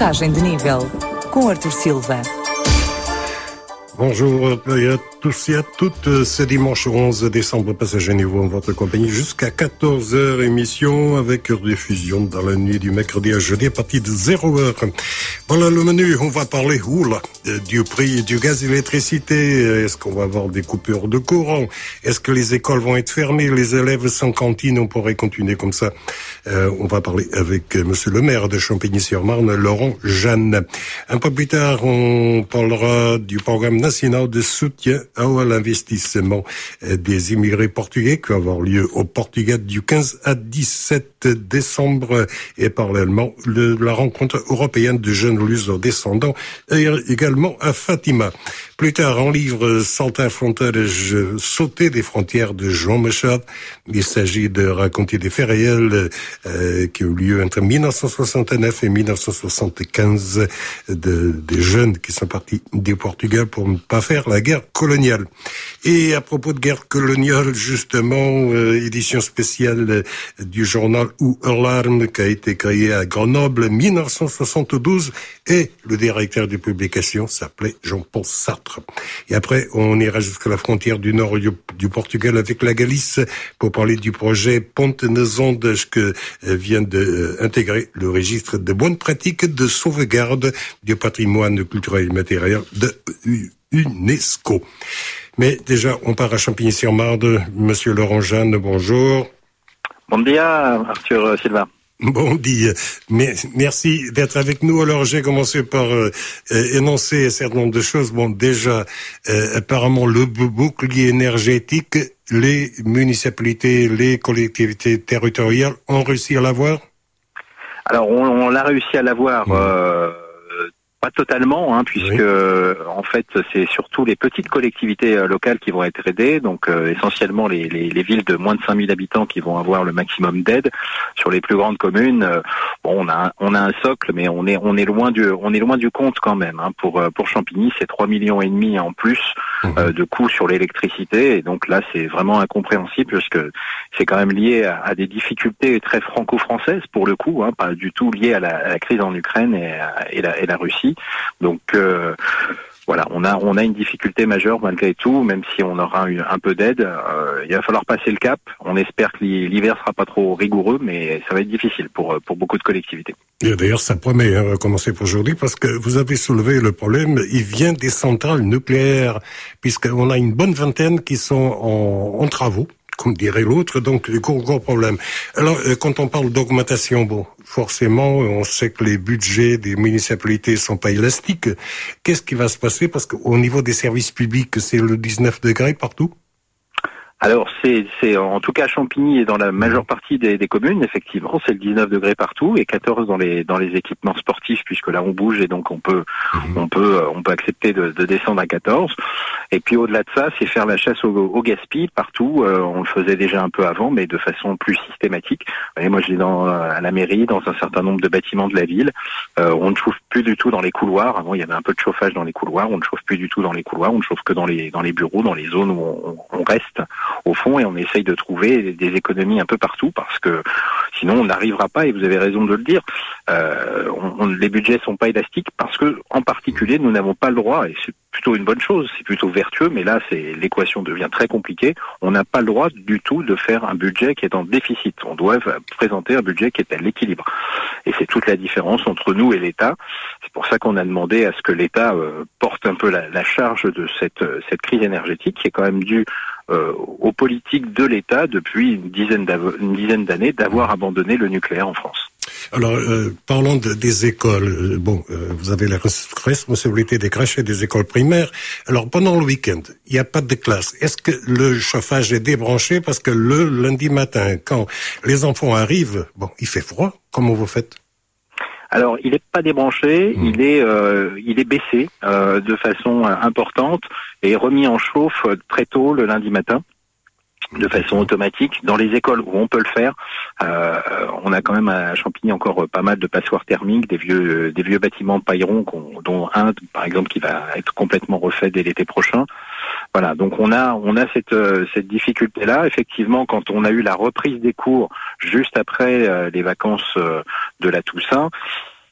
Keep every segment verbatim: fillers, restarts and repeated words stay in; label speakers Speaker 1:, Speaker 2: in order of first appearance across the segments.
Speaker 1: Passagem de nível, com Arthur Silva.
Speaker 2: Bonjour à tous et à toutes, c'est dimanche onze décembre, Passager Niveau en votre compagnie jusqu'à quatorze heures, émission avec rediffusion dans la nuit du mercredi à jeudi à partir de zéro heure. Voilà le menu, on va parler oula, du prix du gaz et de l'électricité. Est-ce qu'on va avoir des coupures de courant? Est-ce que les écoles vont être fermées? Les élèves sans cantine, on pourrait continuer comme ça. Euh, on va parler avec monsieur le maire de Champigny-sur-Marne, Laurent Jeanne. Un peu plus tard, on parlera du programme national de soutien à l'investissement des immigrés portugais qui va avoir lieu au Portugal du quinze à dix-sept décembre, et parallèlement le, la rencontre européenne de jeunes luso-descendants et également à Fatima. Plus tard, en livre Saltar Fronteiras, sauter des frontières de João Machado. Il s'agit de raconter des faits réels euh, qui ont eu lieu entre mille neuf cent soixante-neuf et mille neuf cent soixante-quinze, de, des jeunes qui sont partis du Portugal pour ne pas faire la guerre coloniale. Et à propos de guerre coloniale, justement, euh, édition spéciale euh, du journal Ou Alarme qui a été créé à Grenoble en mille neuf cent soixante-douze, et le directeur de publication s'appelait Jean-Paul Sartre. Et après, on ira jusqu'à la frontière du nord du, du Portugal avec la Galice pour parler du projet Ponte nas Ondas que euh, vient d'intégrer euh, le registre de bonnes pratiques de sauvegarde du patrimoine culturel et matériel de UNESCO. Mais déjà, on part à Champigny-sur-Marne. Monsieur Laurent Jeanne, bonjour.
Speaker 3: Bon dia, Arthur Silva.
Speaker 2: Bon dia. Merci d'être avec nous. Alors, j'ai commencé par euh, énoncer un certain nombre de choses. Bon, déjà, euh, apparemment, le bouclier énergétique, les municipalités, les collectivités territoriales ont réussi à l'avoir?
Speaker 3: Alors, on, on l'a réussi à l'avoir... Mmh. Euh... Pas totalement, hein, puisque oui. En fait c'est surtout les petites collectivités euh, locales qui vont être aidées, donc euh, essentiellement les, les, les villes de moins de cinq mille habitants qui vont avoir le maximum d'aide. Sur les plus grandes communes, euh, bon, on a on a un socle, mais on est on est loin du on est loin du compte quand même. Hein. Pour pour Champigny, c'est trois millions et demi en plus mmh. euh, de coûts sur l'électricité, et donc là c'est vraiment incompréhensible parce que c'est quand même lié à, à des difficultés très franco-françaises pour le coup, hein, pas du tout lié à la, à la crise en Ukraine et, à, et, la, et la Russie. Donc euh, voilà, on a on a une difficulté majeure malgré tout, même si on aura eu un peu d'aide. Euh, il va falloir passer le cap. On espère que l'hiver sera pas trop rigoureux, mais ça va être difficile pour pour beaucoup de collectivités.
Speaker 2: Et d'ailleurs, ça promet, hein, commencer pour aujourd'hui, parce que vous avez soulevé le problème. Il vient des centrales nucléaires, puisqu'on a une bonne vingtaine qui sont en, en travaux, comme dirait l'autre, donc gros gros problème. Alors, quand on parle d'augmentation, bon, forcément, on sait que les budgets des municipalités sont pas élastiques. Qu'est-ce qui va se passer? Parce qu'au niveau des services publics, c'est le dix-neuf degrés partout?
Speaker 3: Alors c'est c'est en tout cas Champigny et dans la majeure partie des, des communes, effectivement, c'est le dix-neuf degrés partout et quatorze dans les dans les équipements sportifs, puisque là on bouge et donc on peut mmh. on peut on peut accepter de, de descendre à quatorze. Et puis au-delà de ça, c'est faire la chasse au, au gaspille partout. Euh, on le faisait déjà un peu avant, mais de façon plus systématique. Et moi, je vais dans à la mairie, dans un certain nombre de bâtiments de la ville. Euh, on ne chauffe plus du tout dans les couloirs. Avant, il y avait un peu de chauffage dans les couloirs. On ne chauffe plus du tout dans les couloirs. On ne chauffe que dans les dans les bureaux, dans les zones où on, on reste au fond, et on essaye de trouver des économies un peu partout, parce que sinon on n'arrivera pas, et vous avez raison de le dire, euh, on, on, les budgets sont pas élastiques parce que, en particulier, nous n'avons pas le droit, et c'est plutôt une bonne chose, c'est plutôt vertueux, mais là c'est l'équation devient très compliquée, on n'a pas le droit du tout de faire un budget qui est en déficit, on doit présenter un budget qui est à l'équilibre, et c'est toute la différence entre nous et l'État. C'est pour ça qu'on a demandé à ce que l'État euh, porte un peu la, la charge de cette, cette crise énergétique qui est quand même due Euh, aux politiques de l'État depuis une dizaine, une dizaine d'années d'avoir abandonné le nucléaire en France.
Speaker 2: Alors, euh, parlons de, des écoles. Bon, euh, vous avez la responsabilité des crèches et des écoles primaires. Alors, pendant le week-end, il n'y a pas de classe. Est-ce que le chauffage est débranché? Parce que le lundi matin, quand les enfants arrivent, bon, il fait froid. Comment vous faites?
Speaker 3: Alors, il n'est pas débranché, mmh. il est euh, il est baissé euh, de façon euh, importante et remis en chauffe euh, très tôt le lundi matin, de façon automatique. Dans les écoles où on peut le faire, euh, on a quand même à Champigny encore pas mal de passoires thermiques, des vieux des vieux bâtiments paillerons, dont un par exemple qui va être complètement refait dès l'été prochain. Voilà, donc on a on a cette euh, cette difficulté là. Effectivement, quand on a eu la reprise des cours juste après euh, les vacances euh, de la Toussaint,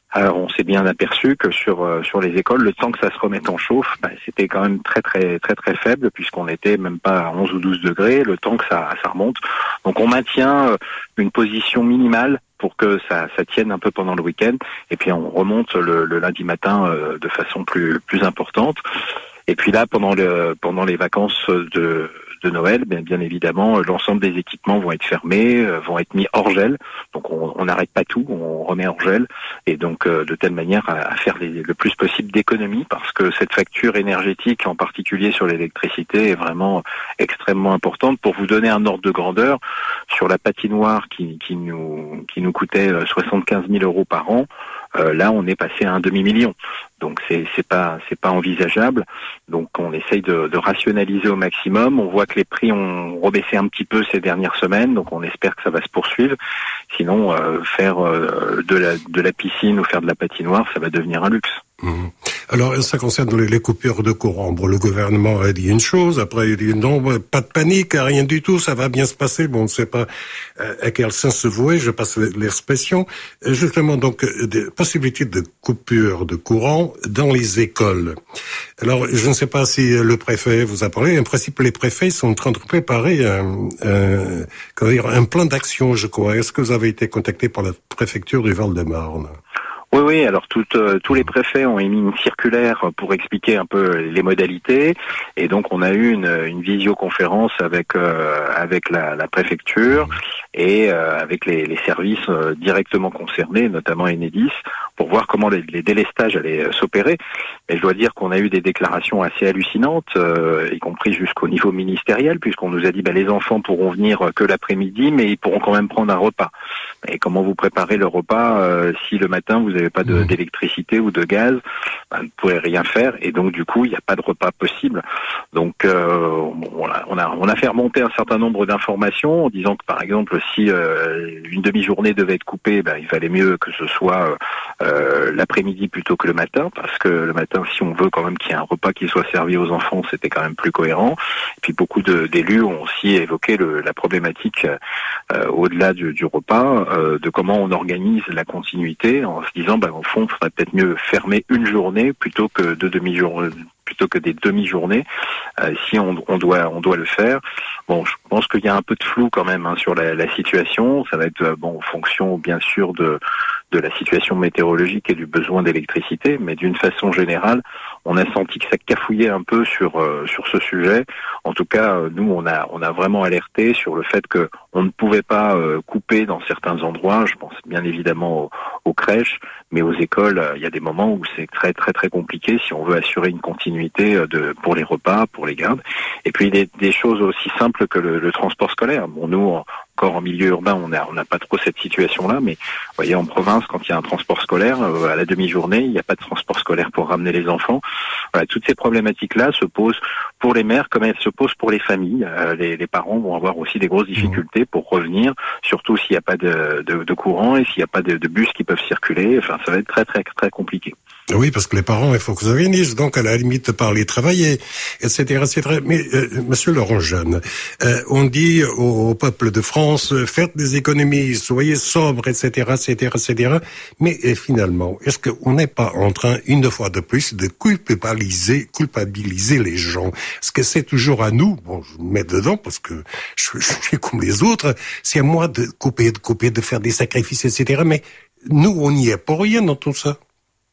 Speaker 3: Alors on s'est bien aperçu que sur euh, sur les écoles, le temps que ça se remette en chauffe, bah, c'était quand même très très très très faible puisqu'on était même pas à onze ou douze degrés, le temps que ça ça remonte. Donc on maintient euh, une position minimale pour que ça ça tienne un peu pendant le week-end et puis on remonte le, le lundi matin euh, de façon plus plus importante. Et puis là pendant le pendant les vacances de de Noël, bien, bien évidemment, l'ensemble des équipements vont être fermés, euh, vont être mis hors gel. Donc on n'arrête pas tout, on remet hors gel, et donc euh, de telle manière à, à faire les, le plus possible d'économies, parce que cette facture énergétique, en particulier sur l'électricité, est vraiment extrêmement importante. Pour vous donner un ordre de grandeur, sur la patinoire qui, qui nous qui nous coûtait soixante-quinze mille euros par an, euh, là on est passé à un demi-million. Donc c'est c'est pas c'est pas envisageable. Donc on essaye de, de rationaliser au maximum. On voit que les prix ont rebaissé un petit peu ces dernières semaines, donc on espère que ça va se poursuivre. Sinon, euh, faire euh, de la de la piscine ou faire de la patinoire, ça va devenir un luxe.
Speaker 2: Mmh. Alors, ça concerne les, les coupures de courant. Bon, le gouvernement a dit une chose, après il dit non, pas de panique, rien du tout, ça va bien se passer. Bon, on ne sait pas euh, à quel sens se vouer, je passe l'expression. Euh, justement, donc, euh, des possibilités de coupure de courant dans les écoles. Alors, je ne sais pas si le préfet vous a parlé. En principe, les préfets sont en train de préparer un, un, comment dire, un plan d'action, je crois. Est-ce que vous avez été contacté par la préfecture du Val-de-Marne?
Speaker 3: Oui, oui. Alors toutes, euh, tous les préfets ont émis une circulaire pour expliquer un peu les modalités, et donc on a eu une, une visioconférence avec euh, avec la, la préfecture et euh, avec les, les services euh, directement concernés, notamment Enedis, pour voir comment les, les délestages allaient euh, s'opérer. Mais je dois dire qu'on a eu des déclarations assez hallucinantes, euh, y compris jusqu'au niveau ministériel, puisqu'on nous a dit bah, les enfants pourront venir que l'après-midi, mais ils pourront quand même prendre un repas. Et comment vous préparez le repas euh, si le matin vous n'avez pas de, d'électricité ou de gaz, bah, vous ne pourrez rien faire, et donc du coup il n'y a pas de repas possible. Donc euh, on, a, on a on a fait remonter un certain nombre d'informations en disant que par exemple si euh, une demi-journée devait être coupée, bah, il fallait mieux que ce soit euh, l'après-midi plutôt que le matin, parce que le matin, si on veut quand même qu'il y ait un repas qui soit servi aux enfants, c'était quand même plus cohérent. Et puis beaucoup de, d'élus ont aussi évoqué le, la problématique euh, au-delà du, du repas, euh, de comment on organise la continuité, en se disant bah, au fond, il faudrait peut-être mieux fermer une journée plutôt que deux demi-journées, plutôt que des demi-journées, euh, si on, on doit on doit le faire. Bon, je pense qu'il y a un peu de flou quand même hein, sur la, la situation. Ça va être euh, bon en fonction bien sûr de de la situation météorologique et du besoin d'électricité, mais d'une façon générale, on a senti que ça cafouillait un peu sur euh, sur ce sujet. En tout cas, euh, nous on a on a vraiment alerté sur le fait que on ne pouvait pas euh, couper dans certains endroits. Je pense bien évidemment aux, aux crèches, mais aux écoles, euh, il y a des moments où c'est très très très compliqué si on veut assurer une continuité de pour les repas, pour les gardes. Et puis des, des choses aussi simples que le, le transport scolaire. Bon, nous en, encore en milieu urbain, on n'a on n'a pas trop cette situation-là, mais vous voyez, en province, quand il y a un transport scolaire, euh, à la demi-journée, il n'y a pas de transport scolaire pour ramener les enfants. Voilà, toutes ces problématiques-là se posent pour les mères comme elles se posent pour les familles. Euh, les, les parents vont avoir aussi des grosses difficultés pour revenir, surtout s'il n'y a pas de, de, de courant et s'il n'y a pas de, de bus qui peuvent circuler. Enfin, ça va être très, très, très compliqué.
Speaker 2: Oui, parce que les parents, il faut que vous organisent, donc à la limite par les travailler, et cetera, et cetera. Mais euh, Monsieur Laurent Jeune, euh, on dit au, au peuple de France, euh, faites des économies, soyez sobres, et cetera, et cetera, et cetera. Mais et finalement, est-ce qu'on n'est pas en train, une fois de plus, de culpabiliser, culpabiliser les gens? Est-ce que c'est toujours à nous, bon, je me mets dedans parce que je, je suis comme les autres, c'est à moi de couper, de couper, de faire des sacrifices, et cetera. Mais nous, on n'y est pour rien dans tout ça.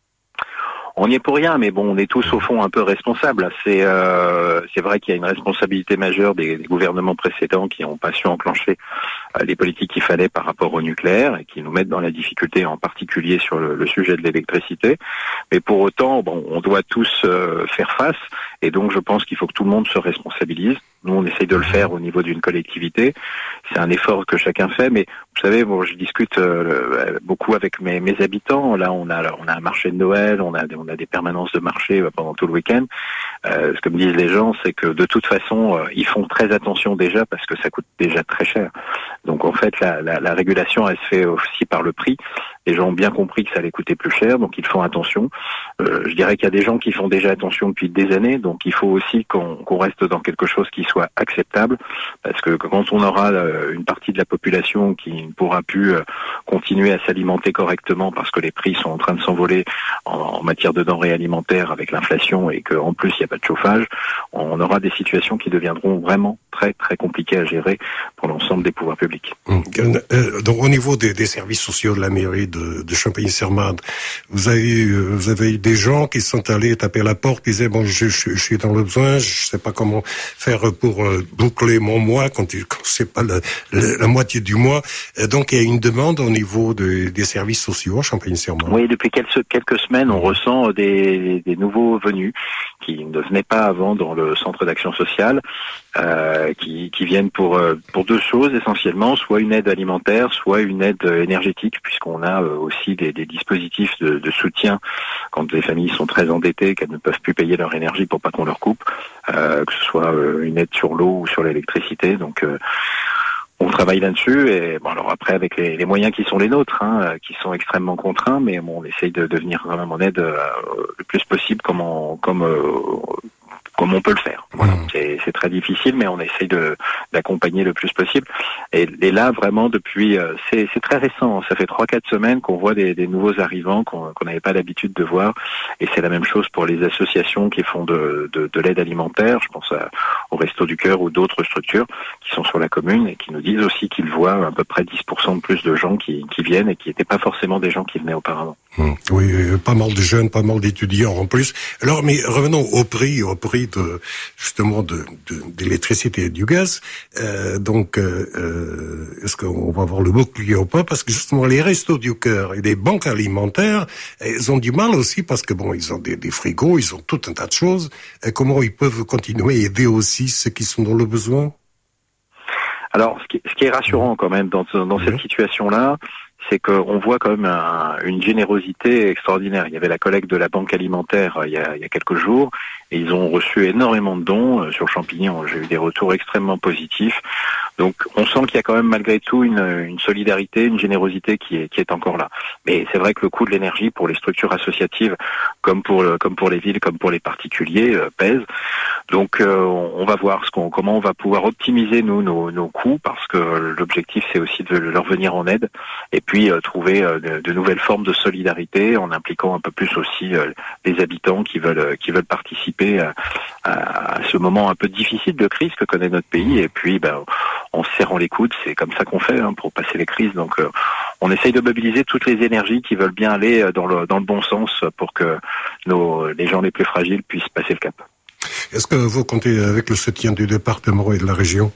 Speaker 3: On n'y est pour rien, mais bon, on est tous au fond un peu responsables. C'est euh, c'est vrai qu'il y a une responsabilité majeure des, des gouvernements précédents qui n'ont pas su enclencher euh, les politiques qu'il fallait par rapport au nucléaire et qui nous mettent dans la difficulté, en particulier sur le, le sujet de l'électricité. Mais pour autant, bon, on doit tous euh, faire face, et donc je pense qu'il faut que tout le monde se responsabilise. Nous, on essaye de le faire au niveau d'une collectivité. C'est un effort que chacun fait, mais vous savez, bon, je discute euh, beaucoup avec mes, mes habitants. Là, on a on a un marché de Noël, on a on a des permanences de marché pendant tout le week-end. Euh, ce que me disent les gens, c'est que de toute façon, euh, ils font très attention déjà parce que ça coûte déjà très cher. Donc en fait, la, la, la régulation, elle se fait aussi par le prix. Les gens ont bien compris que ça allait coûter plus cher, donc ils font attention. Euh, je dirais qu'il y a des gens qui font déjà attention depuis des années, donc il faut aussi qu'on, qu'on reste dans quelque chose qui soit acceptable, parce que quand on aura une partie de la population qui il ne pourra plus euh, continuer à s'alimenter correctement parce que les prix sont en train de s'envoler en, en matière de denrées alimentaires avec l'inflation et qu'en plus il n'y a pas de chauffage, on aura des situations qui deviendront vraiment très très compliquées à gérer pour l'ensemble des pouvoirs publics.
Speaker 2: Mmh. Euh, donc au niveau des, des services sociaux de la mairie de, de Champigny-sur-Marne, vous avez vous avez eu des gens qui sont allés taper à la porte, qui disaient bon je, je, je suis dans le besoin, je sais pas comment faire pour euh, boucler mon mois quand, quand c'est pas la, la, la moitié du mois. Euh, donc il y a une demande au niveau de, des services sociaux à Champigny-sur-Marne.
Speaker 3: Oui, depuis quelques quelques semaines, on ressent des, des nouveaux venus qui ne venaient pas avant dans le centre d'action sociale, euh, qui, qui viennent pour pour deux choses essentiellement, soit une aide alimentaire, soit une aide énergétique, puisqu'on a aussi des, des dispositifs de, de soutien quand les familles sont très endettées, qu'elles ne peuvent plus payer leur énergie pour pas qu'on leur coupe, euh, que ce soit une aide sur l'eau ou sur l'électricité. Donc euh, on travaille là-dessus et bon alors après avec les, les moyens qui sont les nôtres, hein, qui sont extrêmement contraints, mais bon, on essaye de, de venir quand même en aide euh, le plus possible comme on, comme euh, comme on peut le faire. Voilà. Mmh. C'est, c'est très difficile, mais on essaye de d'accompagner le plus possible. Et, et là, vraiment, depuis, euh, c'est, c'est très récent. Ça fait trois, quatre semaines qu'on voit des, des nouveaux arrivants qu'on qu'on n'avait pas l'habitude de voir. Et c'est la même chose pour les associations qui font de, de, de l'aide alimentaire. Je pense à, au Resto du Cœur ou d'autres structures qui sont sur la commune et qui nous disent aussi qu'ils voient à peu près dix pour cent de plus de gens qui, qui viennent et qui n'étaient pas forcément des gens qui venaient auparavant.
Speaker 2: Mmh. Oui, pas mal de jeunes, pas mal d'étudiants en plus. Alors, mais revenons au prix, au prix de justement de, de, de l'électricité et du gaz. Euh, donc, euh, est-ce qu'on va avoir le bouclier ou pas? Parce que justement, les restos du cœur et les banques alimentaires, ils ont du mal aussi parce que bon, ils ont des, des frigos, ils ont tout un tas de choses. Et comment ils peuvent continuer à aider aussi ceux qui sont dans le besoin?
Speaker 3: Alors, ce qui, ce qui est rassurant quand même dans, dans cette
Speaker 2: oui.
Speaker 3: situation-là, c'est qu'on voit quand même un, une générosité extraordinaire. Il y avait la collecte de la banque alimentaire euh, il, y a, il y a quelques jours et ils ont reçu énormément de dons. Euh, sur Champigny, on, j'ai eu des retours extrêmement positifs. Donc on sent qu'il y a quand même malgré tout une, une solidarité, une générosité qui est, qui est encore là. Mais c'est vrai que le coût de l'énergie pour les structures associatives, comme pour, le, comme pour les villes, comme pour les particuliers, euh, pèse. Donc euh, on va voir ce qu'on, comment on va pouvoir optimiser nous nos, nos coûts, parce que l'objectif c'est aussi de leur venir en aide et puis euh, trouver euh, de, de nouvelles formes de solidarité en impliquant un peu plus aussi euh, les habitants qui veulent qui veulent participer à, à, à ce moment un peu difficile de crise que connaît notre pays. Et puis ben, en se serrant les coudes, c'est comme ça qu'on fait hein, pour passer les crises. Donc euh, on essaye de mobiliser toutes les énergies qui veulent bien aller dans le dans le bon sens pour que nos les gens les plus fragiles puissent passer le cap.
Speaker 2: Est-ce que vous comptez avec le soutien du département et de la région?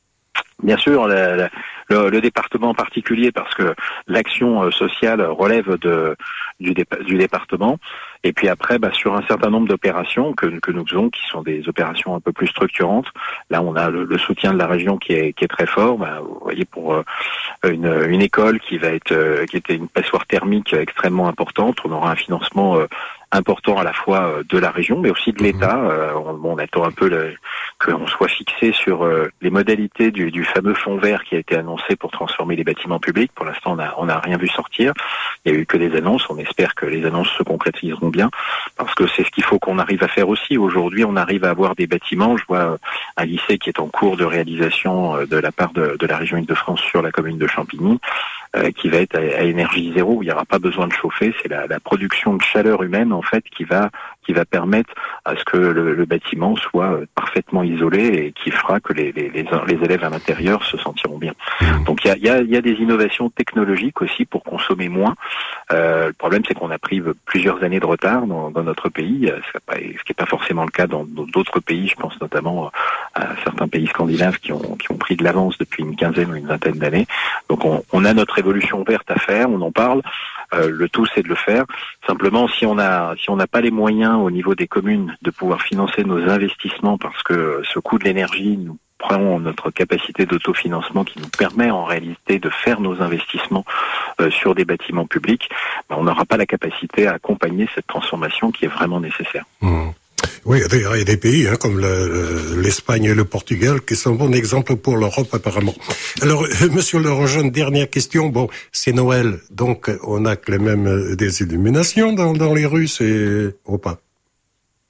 Speaker 3: Bien sûr, la, la, le, le département en particulier, parce que l'action sociale relève de, du, dé, du département. Et puis après, bah, sur un certain nombre d'opérations que, que nous faisons, qui sont des opérations un peu plus structurantes, là on a le, le soutien de la région qui est, qui est très fort. Bah, vous voyez, pour euh, une, une école qui va être, euh, qui était une passoire thermique extrêmement importante, on aura un financement euh, important à la fois de la région, mais aussi de l'État. Euh, on, on attend un peu le, qu'on soit fixé sur euh, les modalités du, du fameux fonds vert qui a été annoncé pour transformer les bâtiments publics. Pour l'instant, on n'a on a rien vu sortir. Il n'y a eu que des annonces. On espère que les annonces se concrétiseront bien, parce que c'est ce qu'il faut qu'on arrive à faire aussi. Aujourd'hui, on arrive à avoir des bâtiments. Je vois un lycée qui est en cours de réalisation de la part de, de la région Île-de-France sur la commune de Champigny, euh, qui va être à, à énergie zéro, où il n'y aura pas besoin de chauffer. C'est la, la production de chaleur humaine, en fait, qui va qui va permettre à ce que le, le bâtiment soit parfaitement isolé et qui fera que les, les, les, les élèves à l'intérieur se sentiront bien. Donc il y a, y, a, y a des innovations technologiques aussi pour consommer moins. Euh, le problème, c'est qu'on a pris plusieurs années de retard dans, dans notre pays, ce qui n'est pas forcément le cas dans d'autres pays. Je pense notamment à certains pays scandinaves qui ont, qui ont pris de l'avance depuis une quinzaine ou une vingtaine d'années. Donc on, on a notre révolution verte à faire, on en parle. Euh, le tout, c'est de le faire. Simplement, si on a, si on n'a pas les moyens au niveau des communes de pouvoir financer nos investissements, parce que ce coût de l'énergie nous prend notre capacité d'autofinancement qui nous permet en réalité de faire nos investissements euh, sur des bâtiments publics, ben, on n'aura pas la capacité à accompagner cette transformation qui est vraiment nécessaire.
Speaker 2: Mmh. Oui, il y a des pays hein, comme le, l'Espagne et le Portugal qui sont bons exemples pour l'Europe apparemment. Alors, Monsieur Lerojeune, dernière question. Bon, c'est Noël, donc on a quand même des illuminations dans, dans les rues, c'est ou pas?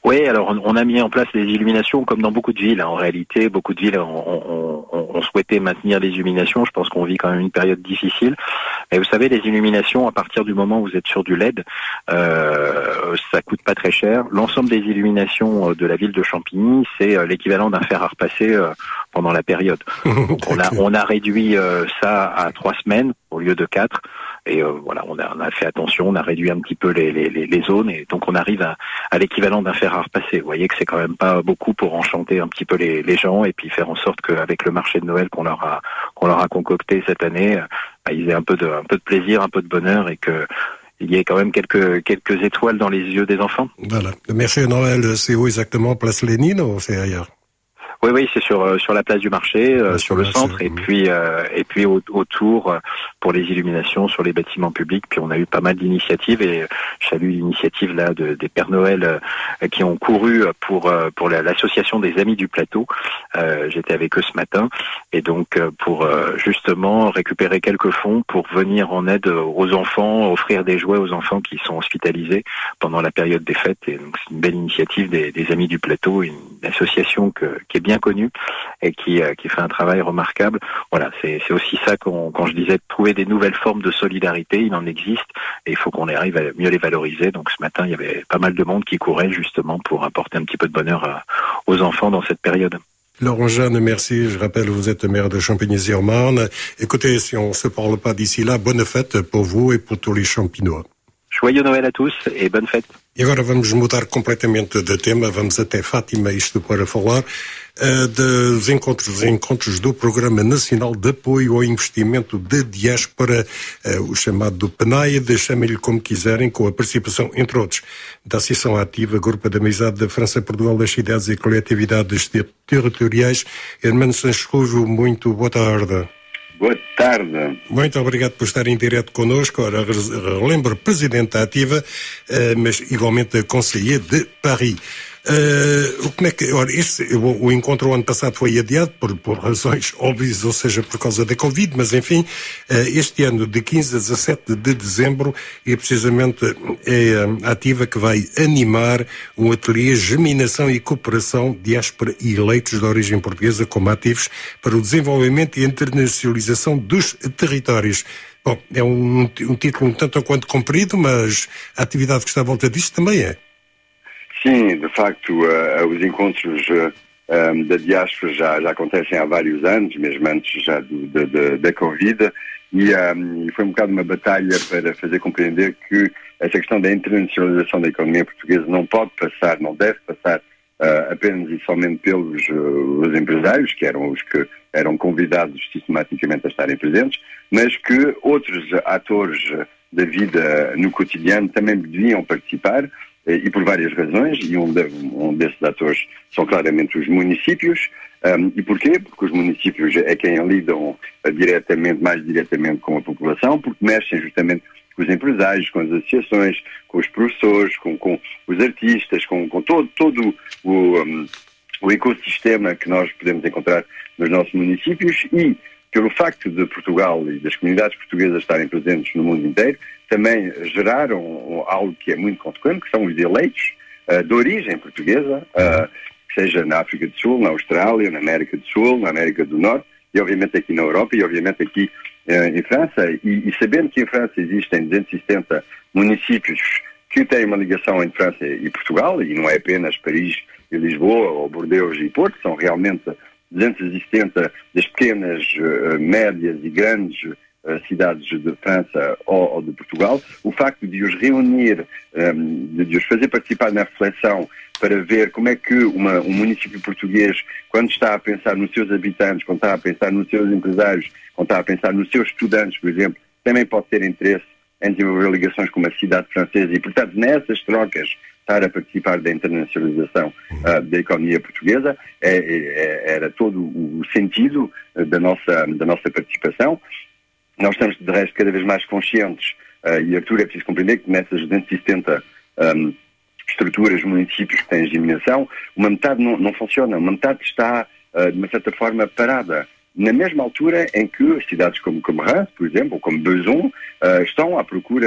Speaker 3: Oui, alors on, on a mis en place les illuminations comme dans beaucoup de villes. Hein. En réalité, beaucoup de villes ont, ont, ont, ont souhaité maintenir les illuminations. Je pense qu'on vit quand même une période difficile. Mais vous savez, les illuminations, à partir du moment où vous êtes sur du L E D, euh, ça coûte pas très cher. L'ensemble des illuminations de la ville de Champigny, c'est l'équivalent d'un fer à repasser euh, pendant la période. Donc on a, on a réduit euh, ça à trois semaines au lieu de quatre. Et euh, voilà, on a, on a fait attention, on a réduit un petit peu les, les, les zones, et donc on arrive à, à l'équivalent d'un fer à repasser. Vous voyez que c'est quand même pas beaucoup pour enchanter un petit peu les, les gens, et puis faire en sorte qu'avec le marché de Noël qu'on leur a qu'on leur a concocté cette année, bah, ils aient un peu de un peu de plaisir, un peu de bonheur, et que il y ait quand même quelques quelques étoiles dans les yeux des enfants.
Speaker 2: Voilà. Le marché de Noël, c'est où exactement? Place Lénine ou c'est ailleurs?
Speaker 3: Oui, oui, c'est sur sur la place du marché, euh, sur le centre, et puis euh, et puis au, autour euh, pour les illuminations sur les bâtiments publics. Puis on a eu pas mal d'initiatives, et je salue l'initiative là de, des Pères Noël euh, qui ont couru pour euh, pour la, l'association des Amis du Plateau. Euh, j'étais avec eux ce matin, et donc euh, pour euh, justement récupérer quelques fonds pour venir en aide aux enfants, offrir des jouets aux enfants qui sont hospitalisés pendant la période des fêtes. Et donc c'est une belle initiative des, des Amis du Plateau, une association que, qui est bien connue et qui, euh, qui fait un travail remarquable. Voilà, c'est, c'est aussi ça qu'on, quand je disais de trouver des nouvelles formes de solidarité, il en existe, et il faut qu'on arrive à mieux les valoriser. Donc ce matin, il y avait pas mal de monde qui courait justement pour apporter un petit peu de bonheur à, aux enfants dans cette période.
Speaker 2: Laurent Jeanne, merci. Je rappelle, vous êtes maire de Champigny-sur-Marne. Écoutez, si on se parle pas d'ici là, bonne fête pour vous et pour tous les Champinois.
Speaker 3: Joyeux Noël à tous et bonne fête.
Speaker 2: E agora vamos mudar completamente de tema, vamos até Fátima, isto para falar uh, dos encontros, encontros do Programa Nacional de Apoio ao Investimento de Diáspora, uh, o chamado PNAID, chamem-lhe como quiserem, com a participação, entre outros, da Associação Ativa, Grupo de Amizade da França-Portugal das Cidades e Coletividades Territoriais. Hermano Sanches Rujo, muito boa tarde.
Speaker 4: Boa tarde.
Speaker 2: Muito obrigado por estar em direto connosco. Ora, relembro, presidente da Ativa, uh, mas igualmente conselheiro de Paris. Uh, como é que, ora, este, o, o encontro ano passado foi adiado por, por razões óbvias, ou seja, por causa da Covid, mas enfim, uh, este ano de quinze a dezassete de dezembro é precisamente é a Ativa que vai animar um ateliê Germinação e Cooperação Diáspora e Eleitos de origem portuguesa como ativos para o desenvolvimento e internacionalização dos territórios. Bom, é um, um título um tanto ou quanto comprido, mas a atividade que está à volta disto também é.
Speaker 4: Sim, de facto, uh, os encontros uh, um, da diáspora já, já acontecem há vários anos, mesmo antes já do, de, de, da Covid, e, um, e foi um bocado uma batalha para fazer compreender que essa questão da internacionalização da economia portuguesa não pode passar, não deve passar uh, apenas e somente pelos uh, os empresários, que eram os que eram convidados sistematicamente a estarem presentes, mas que outros atores da vida no cotidiano também deviam participar, e por várias razões, e um, de, um desses atores são claramente os municípios. Um, e porquê? Porque os municípios é quem lidam uh, diretamente, mais diretamente com a população, porque mexem justamente com os empresários, com as associações, com os professores, com, com os artistas, com, com todo, todo o, um, o ecossistema que nós podemos encontrar nos nossos municípios, e pelo facto de Portugal e das comunidades portuguesas estarem presentes no mundo inteiro, também geraram algo que é muito consequente, que são os eleitos uh, de origem portuguesa, uh, seja na África do Sul, na Austrália, na América do Sul, na América do Norte, e obviamente aqui na Europa, e obviamente aqui uh, em França, e, e sabendo que em França existem duzentos e setenta municípios que têm uma ligação entre França e Portugal, e não é apenas Paris e Lisboa, ou Bordeaux e Porto, são realmente duzentos e setenta das pequenas, uh, médias e grandes uh, cidades de França ou, ou de Portugal. O facto de os reunir, um, de, de os fazer participar na reflexão para ver como é que uma, um município português, quando está a pensar nos seus habitantes, quando está a pensar nos seus empresários, quando está a pensar nos seus estudantes, por exemplo, também pode ter interesse em desenvolver ligações com uma cidade francesa, e, portanto, nessas trocas, estar a participar da internacionalização uh, da economia portuguesa, é, é, era todo o sentido uh, da, nossa, da nossa participação. Nós estamos, de resto, cada vez mais conscientes, uh, e Artur, é preciso compreender que nessas duzentas e setenta um, estruturas, municípios que têm germinação, uma metade não, não funciona, uma metade está, uh, de uma certa forma, parada. Na mesma altura em que cidades como, como Reims, por exemplo, ou como Besançon, uh, estão à procura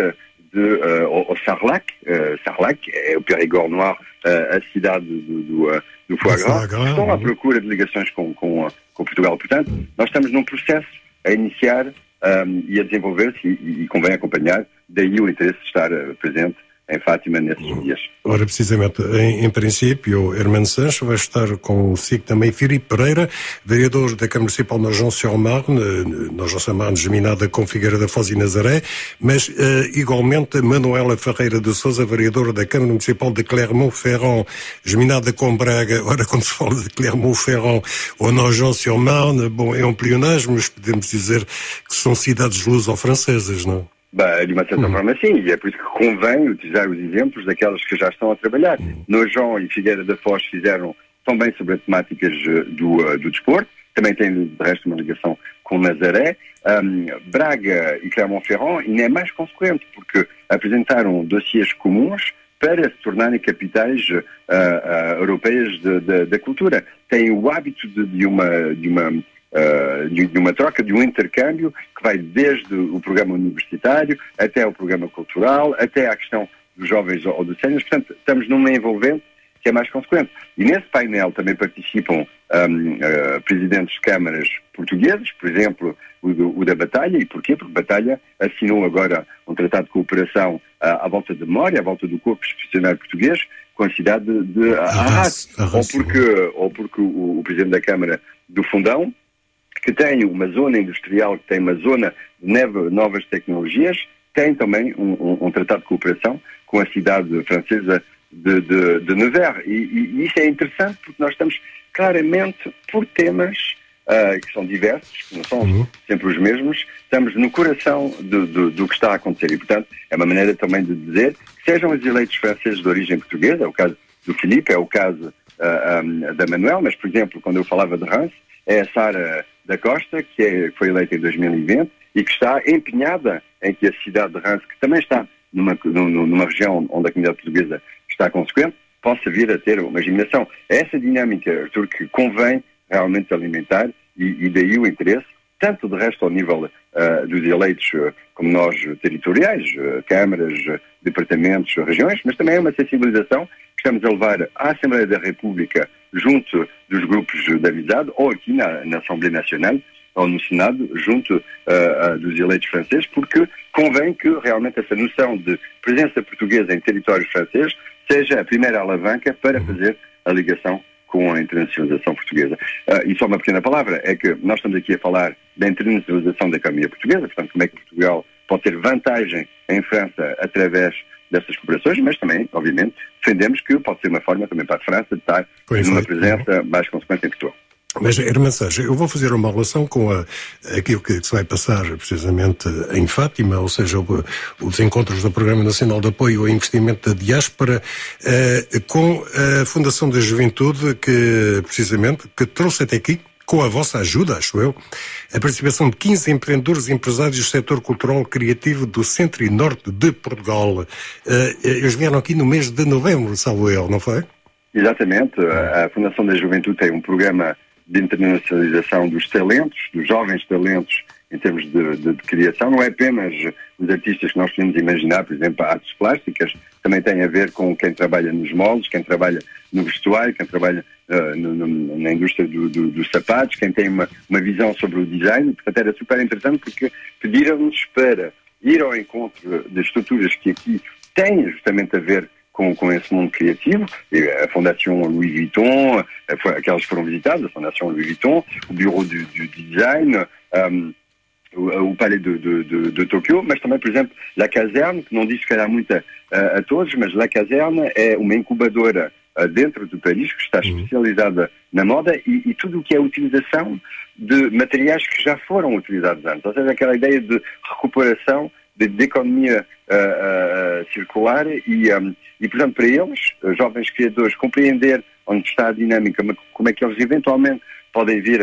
Speaker 4: de, uh, ao, ao Sarlac, uh, Sarlac, é o Périgord Noir, uh, a cidade do, do, uh, do Foie Gras, estão à procura de ligações com, com, uh, com Portugal. Portanto, nós estamos num processo a iniciar um, e a desenvolver-se e, e convém acompanhar, daí o interesse de estar uh, presente em Fátima nesses dias.
Speaker 2: Ora, precisamente, em, em princípio, o Hermano Sancho vai estar consigo também Filipe Pereira, vereador da Câmara Municipal de Nogent-sur-Marne, Nogent-sur-Marne geminada com Figueira da Foz e Nazaré, mas uh, igualmente Manuela Ferreira de Sousa, vereadora da Câmara Municipal de Clermont-Ferrand, geminada com Braga. Ora, quando se fala de Clermont-Ferrand ou Nogent-sur-Marne, bom, é um pleonasmo, mas podemos dizer que são cidades luso-francesas, não?
Speaker 4: Bah, de uma certa uhum. forma, sim, e é por isso que convém utilizar os exemplos daquelas que já estão a trabalhar. Uhum. Nogent e Figueira da Foz fizeram tão bem sobre as temáticas do, uh, do desporto, também tem, de resto, uma ligação com Nazaré. Um, Braga e Clermont-Ferrand ainda é mais consequente, porque apresentaram dossiês comuns para se tornarem capitais uh, uh, europeias da cultura. Têm o hábito de, de uma... De uma Uh, de, de uma troca, de um intercâmbio que vai desde o programa universitário até o programa cultural, até à questão dos jovens ou dos séniores. Portanto, estamos numa envolvente que é mais consequente. E nesse painel também participam um, uh, presidentes de câmaras portugueses, por exemplo, o, do, o da Batalha. E porquê? Porque Batalha assinou agora um tratado de cooperação uh, à volta da memória, à volta do corpo institucional português, com a cidade de, de Arras. Ou porque, ou porque o, o presidente da Câmara do Fundão, que tem uma zona industrial, que tem uma zona de novas tecnologias, tem também um, um, um tratado de cooperação com a cidade francesa de, de, de Nevers. E, e, e isso é interessante porque nós estamos claramente por temas uh, que são diversos, que não são uhum. sempre os mesmos, estamos no coração do, do, do que está a acontecer. E, portanto, é uma maneira também de dizer que sejam os eleitos franceses de origem portuguesa, é o caso do Filipe, é o caso uh, um, da Manuel, mas, por exemplo, quando eu falava de Reims, é a Sara da Costa, que é, foi eleita em dois mil e vinte e que está empenhada em que a cidade de Reims, que também está numa, numa região onde a comunidade portuguesa está consequente, possa vir a ter uma germinação. É essa dinâmica, Artur, que convém realmente alimentar e, e daí o interesse, tanto de resto ao nível uh, dos eleitos uh, como nós territoriais, uh, câmaras, uh, departamentos, uh, regiões, mas também é uma sensibilização que estamos a levar à Assembleia da República junto dos grupos de amizade, ou aqui na, na Assembleia Nacional, ou no Senado, junto uh, uh, dos eleitos franceses, porque convém que realmente essa noção de presença portuguesa em território francês seja a primeira alavanca para fazer a ligação com a internacionalização portuguesa. Uh, e só uma pequena palavra, é que nós estamos aqui a falar da internacionalização da economia portuguesa, portanto, como é que Portugal pode ter vantagem em França através dessas cooperações, mas também, obviamente, defendemos que pode ser uma forma também para a França de estar numa presença mais consequente em Portugal.
Speaker 2: Mas, Hermano Sancho, eu vou fazer uma relação com a, aquilo que se vai passar precisamente em Fátima, ou seja, o, os encontros do Programa Nacional de Apoio ao Investimento da Diáspora, eh, com a Fundação da Juventude, que precisamente, que trouxe até aqui, com a vossa ajuda, acho eu, a participação de quinze empreendedores e empresários do setor cultural criativo do centro e norte de Portugal. Eles vieram aqui no mês de novembro, salvo eu, não foi?
Speaker 4: Exatamente. A Fundação da Juventude tem um programa de internacionalização dos talentos, dos jovens talentos, em termos de, de, de criação. Não é apenas os artistas que nós podemos imaginar, por exemplo, artes plásticas, também tem a ver com quem trabalha nos moldes, quem trabalha no vestuário, quem trabalha uh, no, no, na indústria do, do, dos sapatos, quem tem uma, uma visão sobre o design. Portanto, era super interessante porque pediram-nos para ir ao encontro de estruturas que aqui têm justamente a ver com, com esse mundo criativo. A Fundação Louis Vuitton, aquelas que foram visitadas, a Fundação Louis Vuitton, o Bureau do, do Design, um, o, o Palais de, de, de, de Tóquio, mas também, por exemplo, La Caserne, que não diz que calhar muito a, a todos, mas La Caserne é uma incubadora dentro do Paris, que está especializada na moda e, e tudo o que é a utilização de materiais que já foram utilizados antes. Ou seja, aquela ideia de recuperação, de, de economia uh, uh, circular e, um, e, portanto, para eles, jovens criadores, compreender onde está a dinâmica, como é que eles eventualmente podem vir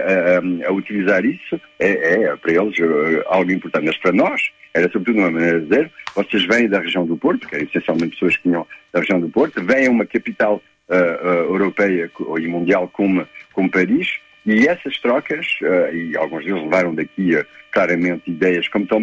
Speaker 4: uh, uh, a utilizar isso, é, é para eles uh, algo importante. Mas para nós, era sobretudo uma maneira de dizer, vocês vêm da região do Porto, que é essencialmente pessoas que vinham da região do Porto, vêm a uma capital uh, uh, europeia e mundial como, como Paris, e essas trocas, uh, e alguns deles levaram daqui uh, claramente ideias, como também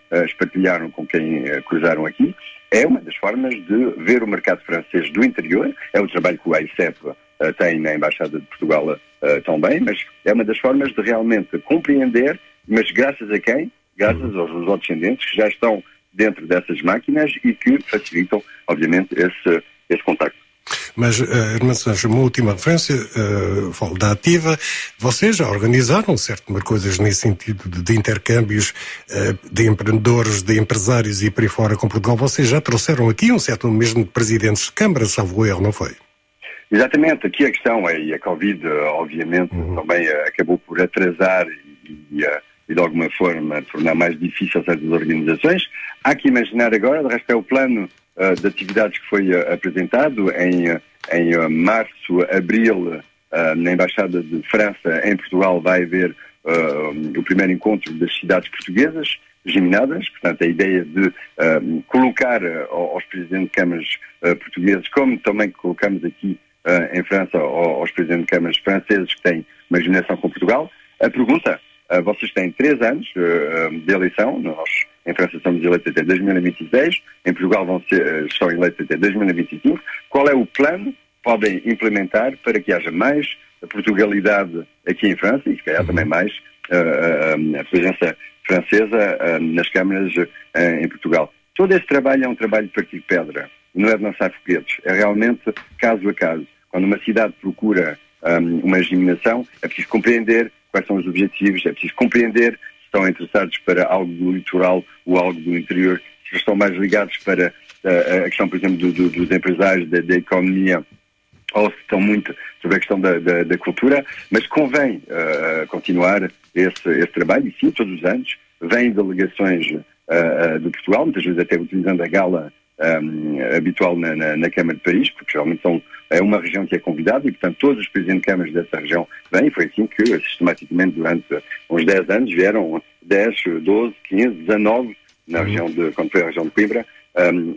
Speaker 4: uh, espartilharam com quem uh, cruzaram aqui. É uma das formas de ver o mercado francês do interior. É o trabalho que o A I C E P uh, tem na Embaixada de Portugal uh, também, mas é uma das formas de realmente compreender, mas graças a quem? Graças aos lusodescendentes que já estão dentro dessas máquinas e que facilitam, obviamente, esse, esse contacto.
Speaker 2: Mas, uh, Irmã Sancho, uma última referência, uh, falo da Ativa, vocês já organizaram certo número de coisas nesse sentido de, de intercâmbios uh, de empreendedores, de empresários e por aí fora com Portugal. Vocês já trouxeram aqui um certo número mesmo de presidentes de Câmara, salvo erro, não foi?
Speaker 4: Exatamente, aqui a questão é, e a Covid, obviamente, uhum. também uh, acabou por atrasar e, e, uh, e de alguma forma tornar mais difícil certas organizações. Há que imaginar agora, de resto é o plano Uh, de atividades que foi uh, apresentado em, uh, em uh, março, abril, uh, na Embaixada de França, em Portugal, vai haver uh, o primeiro encontro das cidades portuguesas geminadas, portanto a ideia de uh, colocar uh, aos presidentes de câmaras uh, portugueses, como também colocamos aqui uh, em França aos presidentes de câmaras franceses que têm uma germinação com Portugal. A pergunta, uh, vocês têm três anos uh, de eleição, nós em França somos eleitos até dois mil e vinte e seis, em Portugal vão ser, estão eleitos até dois mil e vinte e cinco. Qual é o plano que podem implementar para que haja mais Portugalidade aqui em França e, se calhar, também mais uh, a presença francesa uh, nas câmaras uh, em Portugal? Todo esse trabalho é um trabalho de partir de pedra, não é de lançar foguetes, é realmente caso a caso. Quando uma cidade procura um, uma germinação, é preciso compreender quais são os objetivos, é preciso compreender estão interessados para algo do litoral ou algo do interior, se estão mais ligados para uh, a questão, por exemplo, do, do, dos empresários, da, da economia, ou se estão muito sobre a questão da, da, da cultura, mas convém uh, continuar esse, esse trabalho, e sim, todos os anos, vêm delegações uh, de Portugal, muitas vezes até utilizando a gala um, habitual na, na, na Câmara de Paris, porque geralmente são, é uma região que é convidada e, portanto, todos os presidentes de câmaras dessa região vêm. Foi assim que, sistematicamente, durante uns dez anos, vieram dez, doze, quinze, dezanove, na região de, quando foi a região de Coimbra, um, um,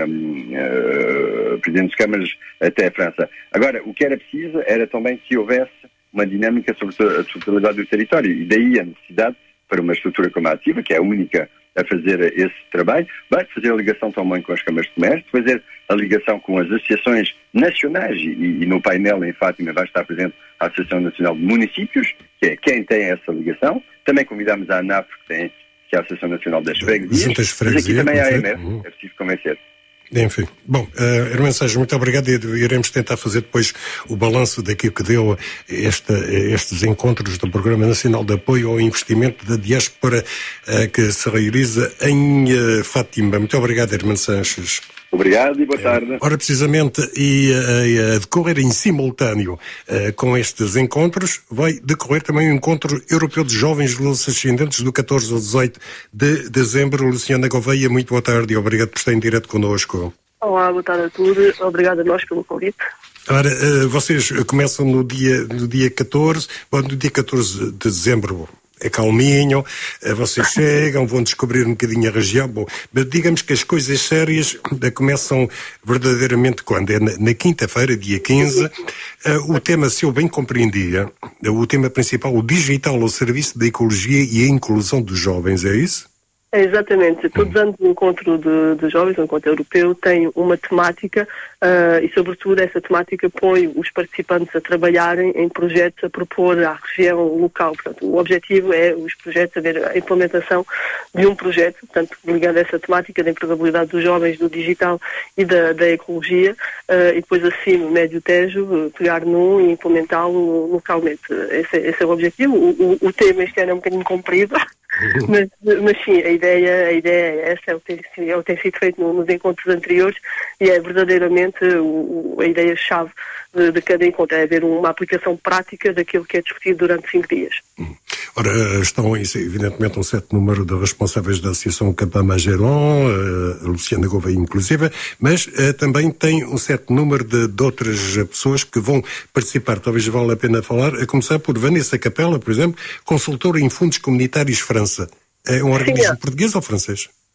Speaker 4: uh, presidentes de câmaras até a França. Agora, o que era preciso era também que houvesse uma dinâmica sobre a totalidade do território, e daí a necessidade para uma estrutura como a Ativa, que é a única a fazer esse trabalho, vai fazer a ligação também com as câmaras de comércio, fazer a ligação com as associações nacionais, e, e no painel em Fátima vai estar presente a Associação Nacional de Municípios, que é quem tem essa ligação. Também convidamos a ANAF, que, tem, que é a Associação Nacional das Freguesias, mas aqui também a A M F, uhum. é preciso convencer.
Speaker 2: Enfim, bom, uh, Irmã Sancho, muito obrigado, e iremos tentar fazer depois o balanço daquilo que deu esta, estes encontros do Programa Nacional de Apoio ao Investimento da Diáspora uh, que se realiza em uh, Fátima. Muito obrigado, Irmã Sanches.
Speaker 4: Obrigado e boa tarde.
Speaker 2: Ora, precisamente, e a, a decorrer em simultâneo uh, com estes encontros, vai decorrer também o Encontro Europeu de Jovens Lusodescendentes do catorze ao dezoito de dezembro. Luciana Gouveia, muito boa tarde e obrigado por estar em direto connosco.
Speaker 5: Olá, boa tarde a todos. Obrigado a nós pelo convite.
Speaker 2: Ora, uh, vocês começam no dia, no dia catorze, bom, no dia catorze de dezembro. É calminho, vocês chegam, vão descobrir um bocadinho a região. Bom, mas digamos que as coisas sérias começam verdadeiramente quando? É na, na quinta-feira, dia quinze. Uh, o tema, se eu bem compreendia, o tema principal, o digital ao serviço da ecologia e a inclusão dos jovens, é isso?
Speaker 5: É, exatamente. Todos os anos o encontro de, de jovens, o encontro europeu, tem uma temática uh, e, sobretudo, essa temática põe os participantes a trabalharem em projetos a propor à região local. Portanto, o objetivo é os projetos, a ver a implementação de um projeto, portanto, ligando essa temática da empregabilidade dos jovens, do digital e da, da ecologia, uh, e depois, assim, no Médio Tejo, pegar num e implementá-lo localmente. Esse, esse é o objetivo. O, o, o tema este ano é um bocadinho comprido. Mas, mas sim, a ideia, a ideia é essa, é o que tem, é o que tem sido feito nos encontros anteriores e é verdadeiramente o, a ideia-chave de, de cada encontro, é haver uma aplicação prática daquilo que é discutido durante cinco dias.
Speaker 2: Ora, estão evidentemente um certo número de responsáveis da Associação Campa Magellan, a Luciana Gouveia inclusive, mas uh, também tem um certo número de, de outras pessoas que vão participar, talvez valha a pena falar, a começar por Vanessa Capela, por exemplo, consultora em fundos comunitários França. É um organismo Sim, é. português ou francês?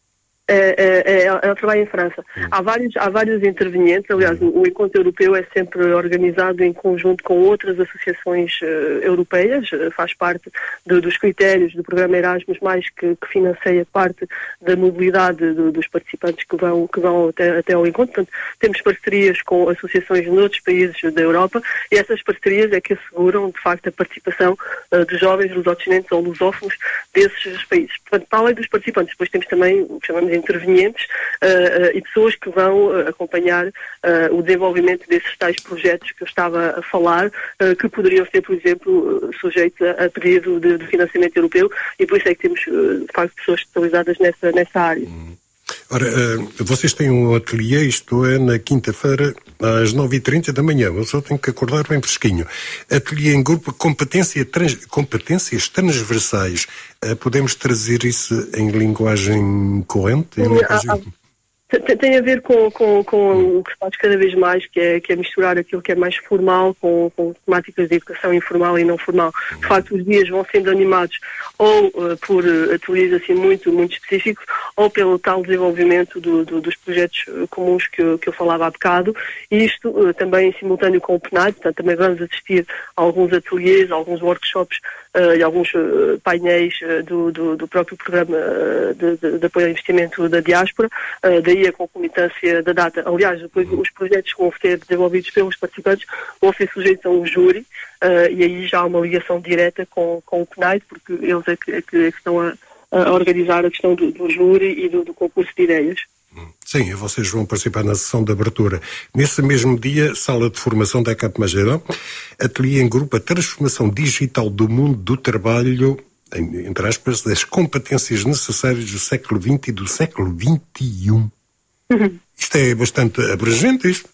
Speaker 5: É, é, é, é o trabalho em França. Há vários, há vários intervenientes. Aliás, o, o encontro europeu é sempre organizado em conjunto com outras associações uh, europeias, uh, faz parte do, dos critérios do programa Erasmus, mais que, que financia parte da mobilidade do, dos participantes que vão, que vão até, até ao encontro. Portanto, temos parcerias com associações noutros países da Europa e essas parcerias é que asseguram, de facto, a participação uh, de jovens lusodescendentes ou lusófonos desses países. Portanto, para além dos participantes, depois temos também o que chamamos de intervenientes uh, uh, e pessoas que vão uh, acompanhar uh, o desenvolvimento desses tais projetos que eu estava a falar, uh, que poderiam ser, por exemplo, uh, sujeitos a, a pedido de, de financiamento europeu e por isso é que temos, uh, de facto, pessoas especializadas nessa, nessa área.
Speaker 2: Hum. Ora, uh, vocês têm um ateliê, isto é, na quinta-feira, às nove e trinta da manhã. Eu só tenho que acordar bem fresquinho. Ateliê em grupo, competência trans, competências transversais. Uh, podemos trazer isso em linguagem corrente? Em linguagem...
Speaker 5: Ah, ah. Tem a ver com, com, com o que se faz cada vez mais, que é, que é misturar aquilo que é mais formal com, com temáticas de educação informal e não formal. De facto, os dias vão sendo animados ou uh, por uh, ateliês assim muito, muito específicos, ou pelo tal desenvolvimento do, do, dos projetos uh, comuns que eu, que eu falava há bocado. E isto uh, também em simultâneo com o P N A D, portanto também vamos assistir a alguns ateliês, a alguns workshops uh, e alguns uh, painéis uh, do, do, do próprio programa uh, de, de, de apoio ao investimento da diáspora, uh, daí a concomitância da data. Aliás, depois os projetos que vão ser desenvolvidos pelos participantes vão ser sujeitos a um júri uh, e aí já há uma ligação direta com, com o P N A D, porque eles é que, é que estão a, a organizar a questão do, do júri e do, do concurso de ideias.
Speaker 2: Sim, vocês vão participar na sessão de abertura. Nesse mesmo dia, sala de formação da ECAP Mageirão, ateliê em grupo, a transformação digital do mundo do trabalho, entre aspas, das competências necessárias do século vinte e do século vinte e um. Uhum. Isto é bastante abrangente, isto?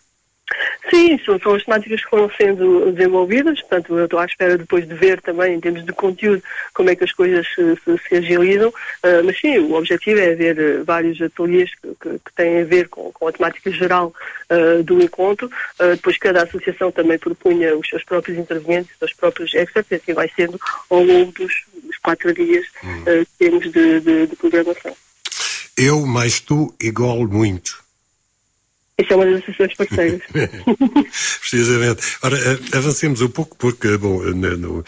Speaker 5: Sim, são, são as temáticas que foram sendo desenvolvidas, portanto eu estou à espera depois de ver também em termos de conteúdo como é que as coisas se, se, se agilizam, uh, mas sim, o objetivo é haver uh, vários ateliês que, que, que têm a ver com, com a temática geral uh, do encontro, uh, depois cada associação também propunha os seus próprios intervenientes, os seus próprios experts, e assim vai sendo ao longo dos, dos quatro dias uh, que temos de, de, de programação.
Speaker 2: Eu mais tu igual muito.
Speaker 5: Isso é uma das associações parceiras.
Speaker 2: Precisamente. Ora, avancemos um pouco porque, bom, no, no,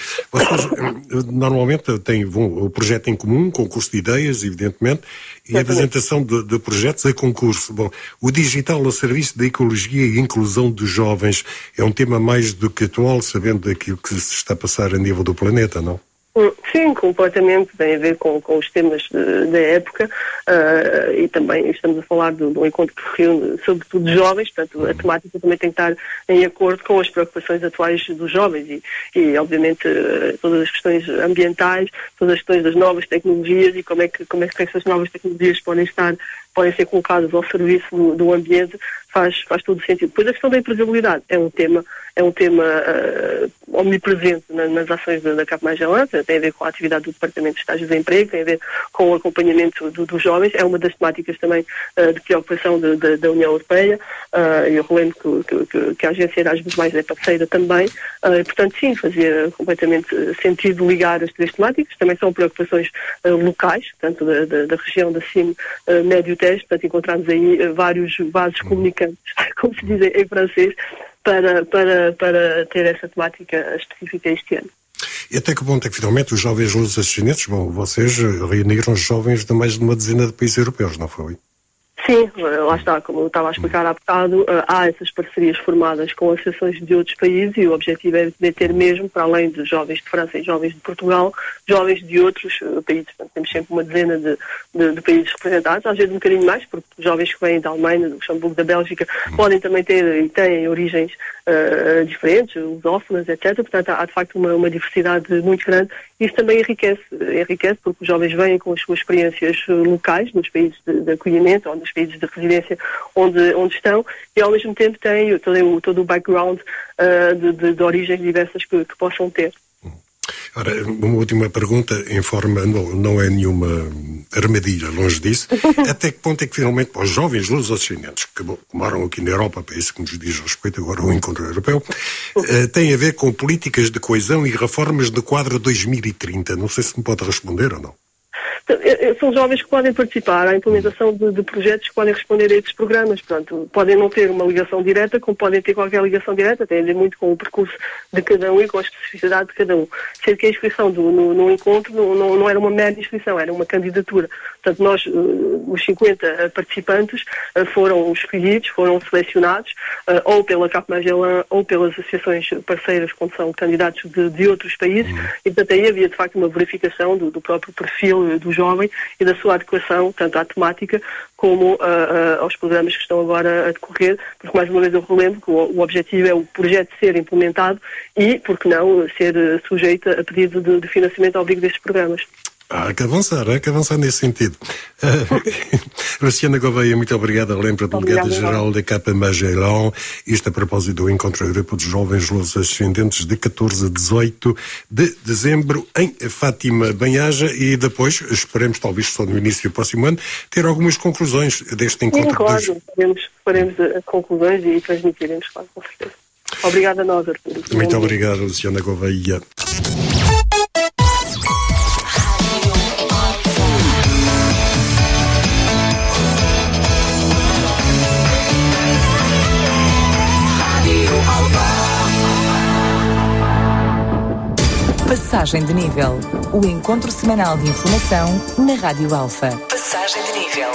Speaker 2: vocês normalmente têm bom, o projeto em comum, concurso de ideias, evidentemente, e a apresentação de, de projetos a concurso. Bom, o digital ao serviço da ecologia e inclusão dos jovens é um tema mais do que atual, sabendo aquilo que se está a passar a nível do planeta, não?
Speaker 5: Sim, completamente, tem a ver com, com os temas da época uh, e também estamos a falar de um encontro que reúne sobretudo jovens, portanto a temática também tem que estar em acordo com as preocupações atuais dos jovens e, e obviamente todas as questões ambientais, todas as questões das novas tecnologias e como é que, como é que essas novas tecnologias podem estar, podem ser colocadas ao serviço do, do ambiente, faz, faz todo o sentido. Depois a questão da empregabilidade é um tema, é um tema uh, omnipresente na, nas ações da, da CAP Mageirão, tem a ver com a atividade do Departamento de Estágios de Emprego, tem a ver com o acompanhamento do, dos jovens, é uma das temáticas também uh, de preocupação de, de, da União Europeia, uh, eu relembro que, que, que a Agência Erasmus mais é parceira também, uh, e, portanto sim, fazia completamente sentido ligar as três temáticas, também são preocupações uh, locais, portanto da, da, da região da C I M uh, Médio-Tejo, portanto encontramos aí uh, vários vasos comunicantes, como se diz em francês, para, para, para ter essa temática específica este ano.
Speaker 2: E até que ponto é que finalmente os jovens lusodescendentes, bom, vocês reuniram os jovens de mais de uma dezena de países europeus, não foi?
Speaker 5: Sim, lá está, como eu estava a explicar há bocado, há essas parcerias formadas com associações de outros países e o objetivo é ter mesmo, para além de jovens de França e jovens de Portugal, jovens de outros países. Portanto, temos sempre uma dezena de, de, de países representados, às vezes um bocadinho mais, porque jovens que vêm da Alemanha, do Luxemburgo, da Bélgica, podem também ter e têm origens uh, diferentes, lusófonas, etcétera. Portanto, há de facto uma, uma diversidade muito grande. Isso também enriquece, enriquece porque os jovens vêm com as suas experiências locais, nos países de, de acolhimento ou nos países de residência onde, onde estão, e ao mesmo tempo têm todo, todo o background uh, de, de, de origens diversas que, que possam ter.
Speaker 2: Ora, uma última pergunta em forma, não, não é nenhuma armadilha, longe disso. Até que ponto é que finalmente para os jovens lusodescendentes que bom, moram aqui na Europa, para isso que nos diz respeito agora ao encontro europeu, uh, tem a ver com políticas de coesão e reformas do quadro dois mil e trinta? Não sei se me pode responder ou não.
Speaker 5: São jovens que podem participar à implementação de, de projetos que podem responder a esses programas. Portanto, podem não ter uma ligação direta, como podem ter qualquer ligação direta, tem a ver muito com o percurso de cada um e com a especificidade de cada um. Sendo que a inscrição do, no, no encontro não, não, não era uma mera inscrição, era uma candidatura. Portanto, nós, os cinquenta participantes, foram escolhidos, foram selecionados, ou pela Cap Magellan ou pelas associações parceiras, quando são candidatos de, de outros países, uhum. e portanto aí havia de facto uma verificação do, do próprio perfil do jovem e da sua adequação, tanto à temática como uh, uh, aos programas que estão agora a decorrer, porque mais uma vez eu relembro que o, o objetivo é o projeto ser implementado e, por que não, ser uh, sujeito a pedido de, de financiamento ao abrigo destes programas.
Speaker 2: Há que avançar, há que avançar nesse sentido. Uh, Luciana Gouveia, muito obrigada. Lembra, delegada-geral da Cap Magellan, isto a propósito do Encontro Europeu dos Jovens Luso-Ascendentes de catorze a dezoito de dezembro em Fátima Banhaja, e depois esperemos, talvez só no início do próximo ano, ter algumas conclusões deste encontro.
Speaker 5: Sim, claro, dos... faremos, faremos as conclusões e transmitiremos, claro, com certeza. Obrigada a nós, Artur.
Speaker 2: Muito obrigado, Luciana Gouveia.
Speaker 1: Passagem de nível. O encontro semanal de informação na Rádio Alfa. Passagem de nível.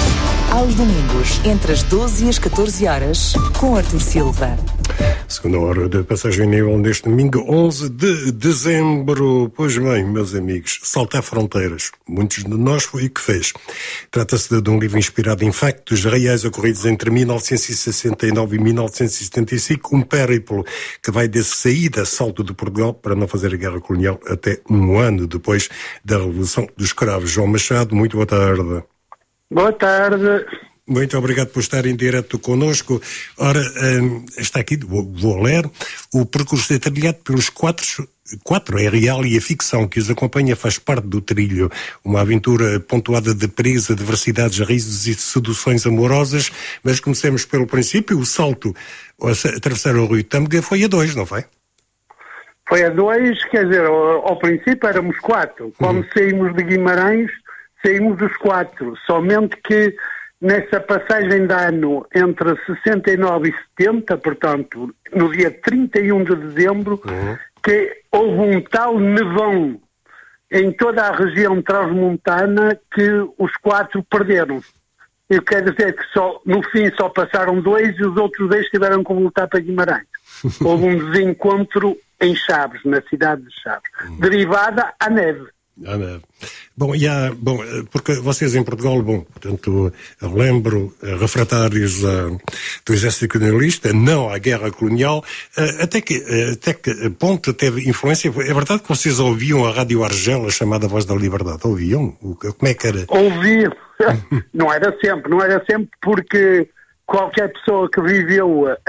Speaker 1: Aos domingos, entre as doze e as catorze horas, com Artur Silva.
Speaker 2: Segunda hora de Passagem de Nível deste domingo, onze de dezembro. Pois bem, meus amigos, saltar fronteiras. Muitos de nós foi o que fez. Trata-se de um livro inspirado em factos reais ocorridos entre mil novecentos e sessenta e nove e mil novecentos e setenta e cinco, um périplo que vai de saída, salto de Portugal para não fazer a guerra colonial até um ano depois da Revolução dos Escravos. João Machado, muito boa tarde.
Speaker 6: Boa tarde.
Speaker 2: Muito obrigado por estar em direto connosco. Ora, um, está aqui, vou, vou ler, o percurso é trilhado pelos quatro, quatro, é real, e a ficção que os acompanha faz parte do trilho. Uma aventura pontuada de perigos, adversidades, risos e seduções amorosas, mas comecemos pelo princípio. O salto a atravessar o Rio Tâmega foi a dois, não foi?
Speaker 6: Foi a dois, quer dizer, ao, ao princípio éramos quatro. Como uhum. saímos de Guimarães, saímos dos quatro, somente que nessa passagem de ano entre sessenta e nove e setenta, portanto, no dia trinta e um de dezembro, uhum. que houve um tal nevão em toda a região transmontana que os quatro perderam. Eu quero dizer que só, no fim só passaram dois e os outros dois tiveram que voltar para Guimarães. Houve um desencontro em Chaves, na cidade de Chaves, uhum. derivada à neve.
Speaker 2: Ah, não. Bom, e há, bom, porque vocês em Portugal, bom, portanto, eu lembro, refratários uh, do exército colonialista, não à guerra colonial, uh, até, que, uh, até que ponto teve influência? É verdade que vocês ouviam a Rádio Argela, chamada Voz da Liberdade? Ouviam? Como é que era?
Speaker 6: Ouviam. Não era sempre, não era sempre, porque qualquer pessoa que viveu uh,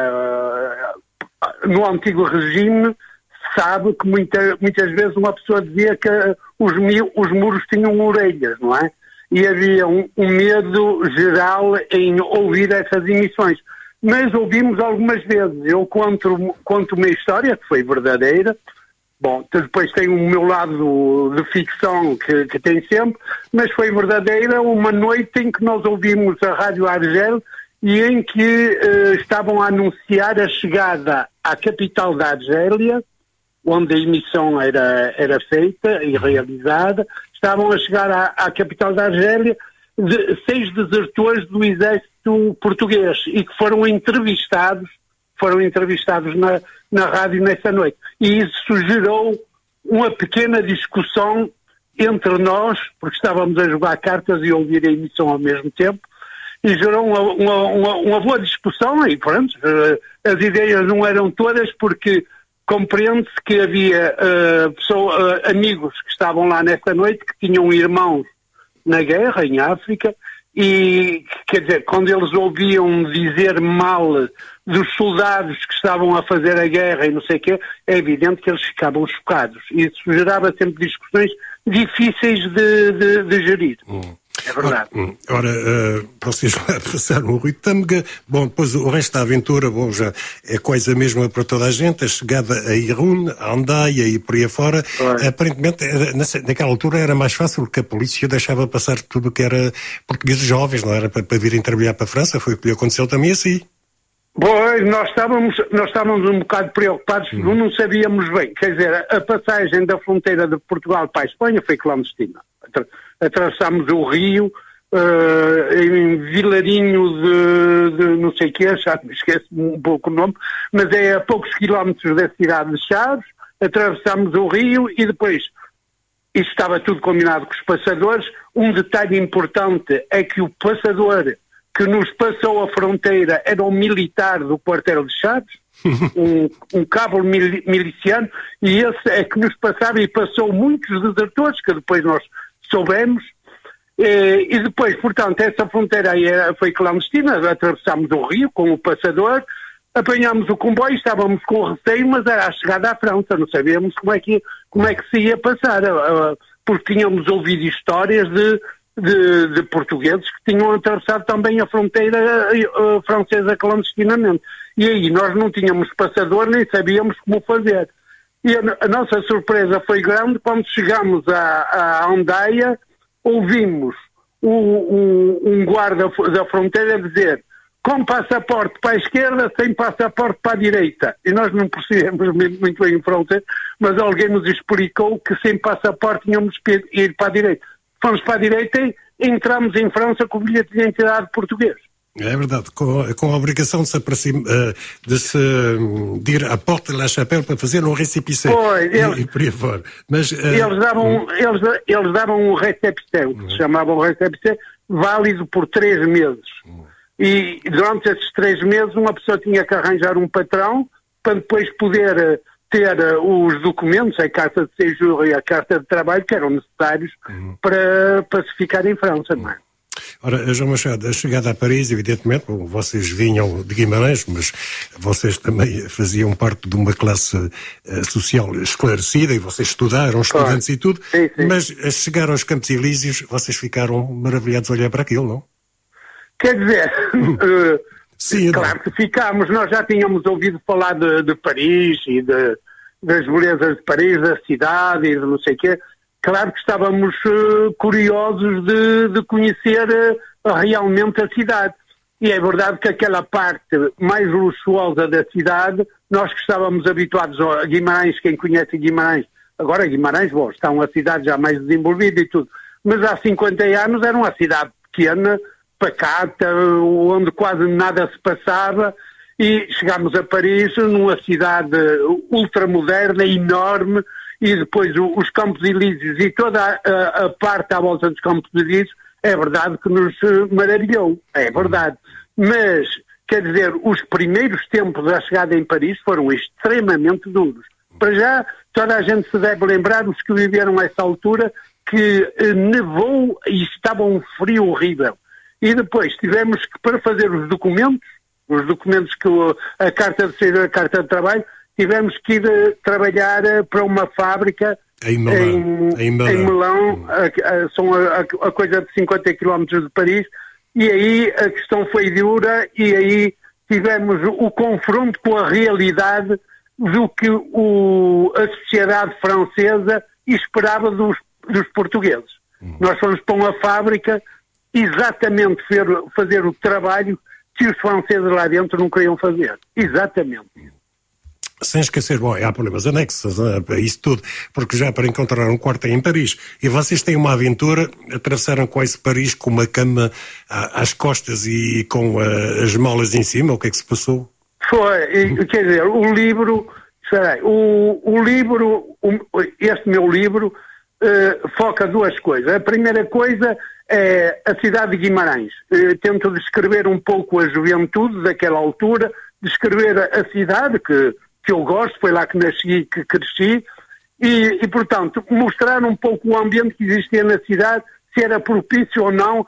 Speaker 6: no antigo regime sabe que muita, muitas vezes uma pessoa dizia que os, os muros tinham orelhas, não é? E havia um, um medo geral em ouvir essas emissões. Mas ouvimos algumas vezes. Eu conto, conto uma história que foi verdadeira. Bom, depois tem o meu lado de ficção que, que tem sempre, mas foi verdadeira uma noite em que nós ouvimos a Rádio Argel e em que uh, estavam a anunciar a chegada à capital da Argélia, onde a emissão era, era feita e realizada. Estavam a chegar à, à capital da Argélia de, seis desertores do exército português e que foram entrevistados, foram entrevistados na, na rádio nessa noite. E isso gerou uma pequena discussão entre nós, porque estávamos a jogar cartas e a ouvir a emissão ao mesmo tempo, e gerou uma, uma, uma, uma boa discussão, e pronto, as ideias não eram todas, porque compreende-se que havia uh, pessoa, uh, amigos que estavam lá nessa noite que tinham irmãos na guerra, em África, e, quer dizer, quando eles ouviam dizer mal dos soldados que estavam a fazer a guerra e não sei o quê, é evidente que eles ficavam chocados. E isso gerava sempre discussões difíceis de, de, de gerir.
Speaker 2: Hum.
Speaker 6: É verdade.
Speaker 2: Ora, uh, vocês lá passaram o Rio de Tâmega, bom, depois o resto da aventura, bom, já é coisa mesma para toda a gente, a chegada a Irún, a Andaia e por aí afora, é. Aparentemente, era, naquela altura era mais fácil porque a polícia deixava passar tudo que era portugueses jovens, não era para, para virem trabalhar para a França, foi o que lhe aconteceu também assim.
Speaker 6: Pois, nós estávamos, nós estávamos um bocado preocupados, hum. não sabíamos bem, quer dizer, a passagem da fronteira de Portugal para a Espanha foi clandestina. Atravessámos o rio, uh, em Vilarinho de, de não sei o quê, já me esqueço um pouco o nome, mas é a poucos quilómetros da cidade de Chaves, atravessámos o rio e depois, isso estava tudo combinado com os passadores. Um detalhe importante é que o passador que nos passou a fronteira era um militar do quartel de Chaves, um, um cabo mil, miliciano, e esse é que nos passava e passou muitos desertores, que depois nós soubemos, e, e depois, portanto, essa fronteira aí era, foi clandestina, atravessámos o rio com o passador, apanhámos o comboio, estávamos com receio, mas era a chegada à França, não sabíamos como é que, como é que se ia passar, porque tínhamos ouvido histórias de, de, de portugueses que tinham atravessado também a fronteira uh, francesa clandestinamente. E aí nós não tínhamos passador, nem sabíamos como fazer. E a, a nossa surpresa foi grande quando chegámos à, à Andaia, ouvimos o, o, um guarda da fronteira dizer com passaporte para a esquerda, sem passaporte para a direita. E nós não percebemos muito bem em francês, mas alguém nos explicou que sem passaporte tínhamos que ir para a direita. Fomos para a direita e entramos em França com o bilhete de identidade português.
Speaker 2: É verdade, com, com a obrigação de se, aproximar, de, se de ir à porta de La Chapelle para fazer um récépissé.
Speaker 6: Pois, eles,
Speaker 2: e, e por aí fora. Mas, uh,
Speaker 6: eles, davam,
Speaker 2: hum.
Speaker 6: eles, eles davam um récépissé, o que hum. se chamava um récépissé, válido por três meses. Hum. E durante esses três meses uma pessoa tinha que arranjar um patrão para depois poder ter os documentos, a carta de séjour e a carta de trabalho, que eram necessários hum. para, para se ficar em França, não é?
Speaker 2: Ora, João Machado, a chegada a Paris, evidentemente, bom, vocês vinham de Guimarães, mas vocês também faziam parte de uma classe uh, social esclarecida e vocês estudaram, estudantes claro. E tudo,
Speaker 6: sim, sim.
Speaker 2: Mas a chegar aos Campos Elíseos, vocês ficaram maravilhados a olhar para aquilo, não?
Speaker 6: Quer dizer, uh,
Speaker 2: sim,
Speaker 6: claro
Speaker 2: não.
Speaker 6: que ficámos, nós já tínhamos ouvido falar de, de Paris e de, das belezas de Paris, da cidade e de não sei o quê. Claro que estávamos uh, curiosos de, de conhecer uh, realmente a cidade. E é verdade que aquela parte mais luxuosa da cidade, nós que estávamos habituados a Guimarães, quem conhece Guimarães, agora Guimarães, bom, está uma cidade já mais desenvolvida e tudo, mas há cinquenta anos era uma cidade pequena, pacata, onde quase nada se passava, e chegámos a Paris, numa cidade ultramoderna, enorme, e depois os Campos Elíseos e toda a, a parte à volta dos Campos Elíseos, é verdade que nos maravilhou, é verdade. Mas, quer dizer, os primeiros tempos da chegada em Paris foram extremamente duros. Para já, toda a gente se deve lembrar, os que viveram essa altura, que eh, nevou e estava um frio horrível. E depois tivemos que, para fazer os documentos, os documentos que a carta de saída, a carta de trabalho, tivemos que ir uh, trabalhar uh, para uma fábrica
Speaker 2: em Melão,
Speaker 6: em, em Melão, em Melão a, a, são a, a coisa de cinquenta quilómetros de Paris, e aí a questão foi dura, e aí tivemos o confronto com a realidade do que o, a sociedade francesa esperava dos, dos portugueses. Hum. Nós fomos para uma fábrica exatamente fer, fazer o trabalho que os franceses lá dentro não queriam fazer. Exatamente.
Speaker 2: Sem esquecer, bom, há problemas anexos a isso tudo, porque já para encontrar um quarto em Paris, e vocês têm uma aventura, atravessaram quase Paris com uma cama às costas e com uh, as malas em cima, o que é que se passou?
Speaker 6: Foi, quer dizer, o livro, sei, o, o livro, o, este meu livro, uh, foca duas coisas. A primeira coisa é a cidade de Guimarães. Uh, tento descrever um pouco a juventude daquela altura, descrever a, a cidade, que que eu gosto, foi lá que nasci, que cresci, e, e, portanto, mostrar um pouco o ambiente que existia na cidade, se era propício ou não uh,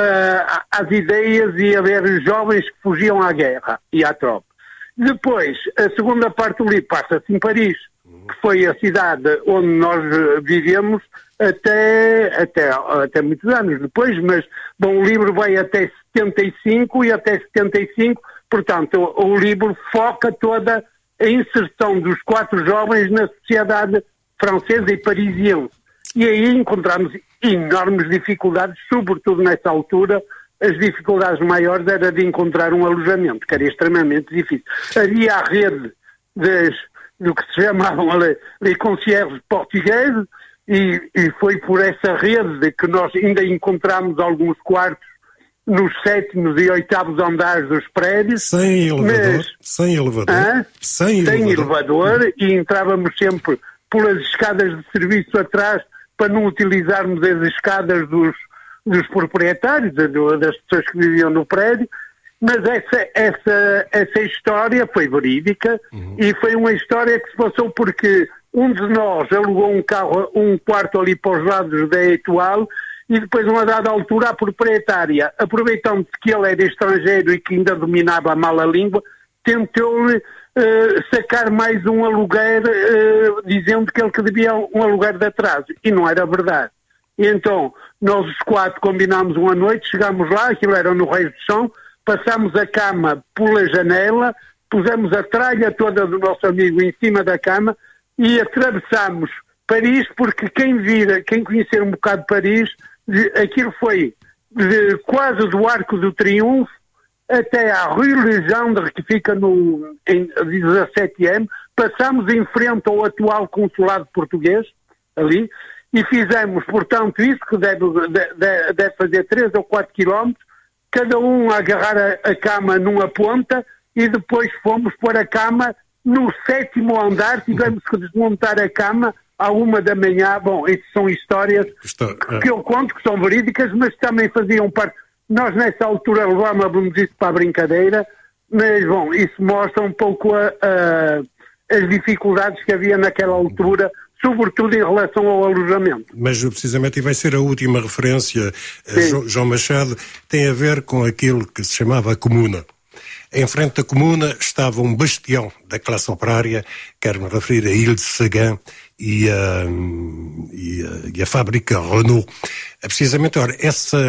Speaker 6: às ideias e haver jovens que fugiam à guerra e à tropa. Depois, a segunda parte do livro passa-se em Paris, que foi a cidade onde nós vivemos, até, até, até muitos anos depois, mas bom, o livro vai até setenta e cinco e até setenta e cinco, portanto, o, o livro foca toda a inserção dos quatro jovens na sociedade francesa e parisiense. E aí encontramos enormes dificuldades, sobretudo nessa altura. As dificuldades maiores era de encontrar um alojamento, que era extremamente difícil. Havia a rede das, do que se chamavam les concierges portugueses, e, e foi por essa rede de que nós ainda encontramos alguns quartos nos sétimos e oitavos andares dos prédios.
Speaker 2: Sem elevador.
Speaker 6: Mas,
Speaker 2: sem elevador.
Speaker 6: Ah,
Speaker 2: sem,
Speaker 6: sem
Speaker 2: elevador.
Speaker 6: elevador, e entrávamos sempre pelas escadas de serviço atrás para não utilizarmos as escadas dos dos proprietários, das pessoas que viviam no prédio, mas essa, essa, essa história foi verídica, uhum. E foi uma história que se passou porque um de nós alugou um carro, um quarto ali para os lados da Etoile, e depois, a uma dada altura, a proprietária, aproveitando que ele era estrangeiro e que ainda dominava mal a língua, tentou-lhe uh, sacar mais um aluguer, uh, dizendo que ele que devia um aluguer de atraso, e não era verdade. E então, nós os quatro combinámos uma noite, chegámos lá, aquilo era no Reis do Chão, passámos a cama pela janela, pusemos a tralha toda do nosso amigo em cima da cama e atravessámos Paris, porque quem vira, quem conhecer um bocado de Paris, aquilo foi de, quase do Arco do Triunfo até à Rue Legendre, que fica no, em dezassete eme, passámos em frente ao atual consulado português, ali, e fizemos, portanto, isso que deve, deve, deve fazer três ou quatro quilómetros, cada um a agarrar a, a cama numa ponta, e depois fomos pôr a cama no sétimo andar, tivemos que desmontar a cama à uma da manhã. Bom, isso são histórias Estou, é. que eu conto, que são verídicas, mas também faziam parte. Nós nessa altura levávamos isso para a brincadeira, mas bom, isso mostra um pouco a, a, as dificuldades que havia naquela altura, sobretudo em relação ao alojamento.
Speaker 2: Mas precisamente, e vai ser a última referência, João Machado, tem a ver com aquilo que se chamava a comuna. Em frente da comuna estava um bastião da classe operária, quero-me referir a Ile-de-Séguin e a, e, a, e a fábrica Renault. Precisamente, ora, essa,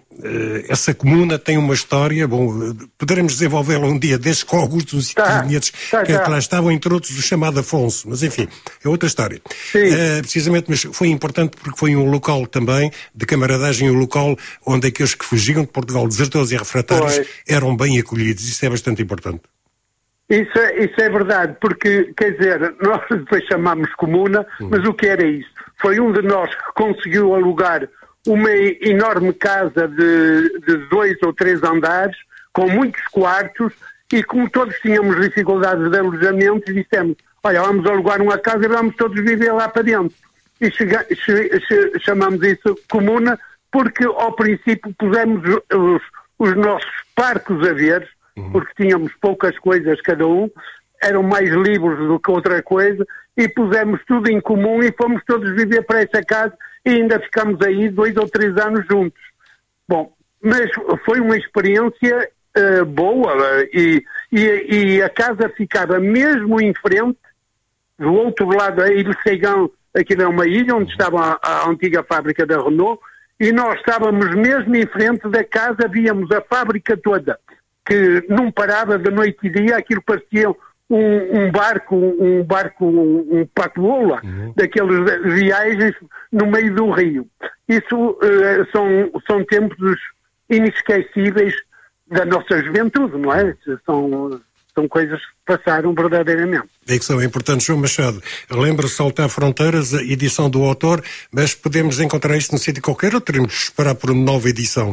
Speaker 2: essa comuna tem uma história, bom, poderemos desenvolvê-la um dia desde com alguns dos intervenientes tá, tá, que, tá. que lá estavam, entre outros o chamado Afonso, mas enfim, é outra história. Uh, precisamente, mas foi importante porque foi um local também de camaradagem, um local onde aqueles que fugiam de Portugal, desertores e refratários, pois. eram bem acolhidos. Isso é bastante importante.
Speaker 6: Isso é, isso é verdade, porque, quer dizer, nós depois chamámos comuna, hum. mas o que era isso? Foi um de nós que conseguiu alugar uma enorme casa de, de dois ou três andares, com muitos quartos, e como todos tínhamos dificuldades de alojamento, dissemos, olha, vamos alugar uma casa e vamos todos viver lá para dentro. E chega, che, che, chamamos isso comuna, porque ao princípio pusemos os, os nossos parcos a ver, porque tínhamos poucas coisas cada um, eram mais livros do que outra coisa, e pusemos tudo em comum e fomos todos viver para essa casa e ainda ficamos aí dois ou três anos juntos. Bom, mas foi uma experiência uh, boa, uh, e, e, e a casa ficava mesmo em frente, do outro lado, a Ile-de-Séguin, aquilo é uma ilha onde estava a, a antiga fábrica da Renault, e nós estávamos mesmo em frente da casa, víamos a fábrica toda, que não parava de noite e dia, aquilo parecia um, um barco, um barco, um, um pato-bola, uhum. daquelas viagens no meio do rio. Isso uh, são, são tempos inesquecíveis da nossa juventude, não é? São, são coisas que passaram verdadeiramente.
Speaker 2: É que são importantes, João Machado. Lembra-se Saltar Fronteiras, a edição do autor, mas podemos encontrar isto num sítio qualquer ou teremos que esperar por uma nova edição?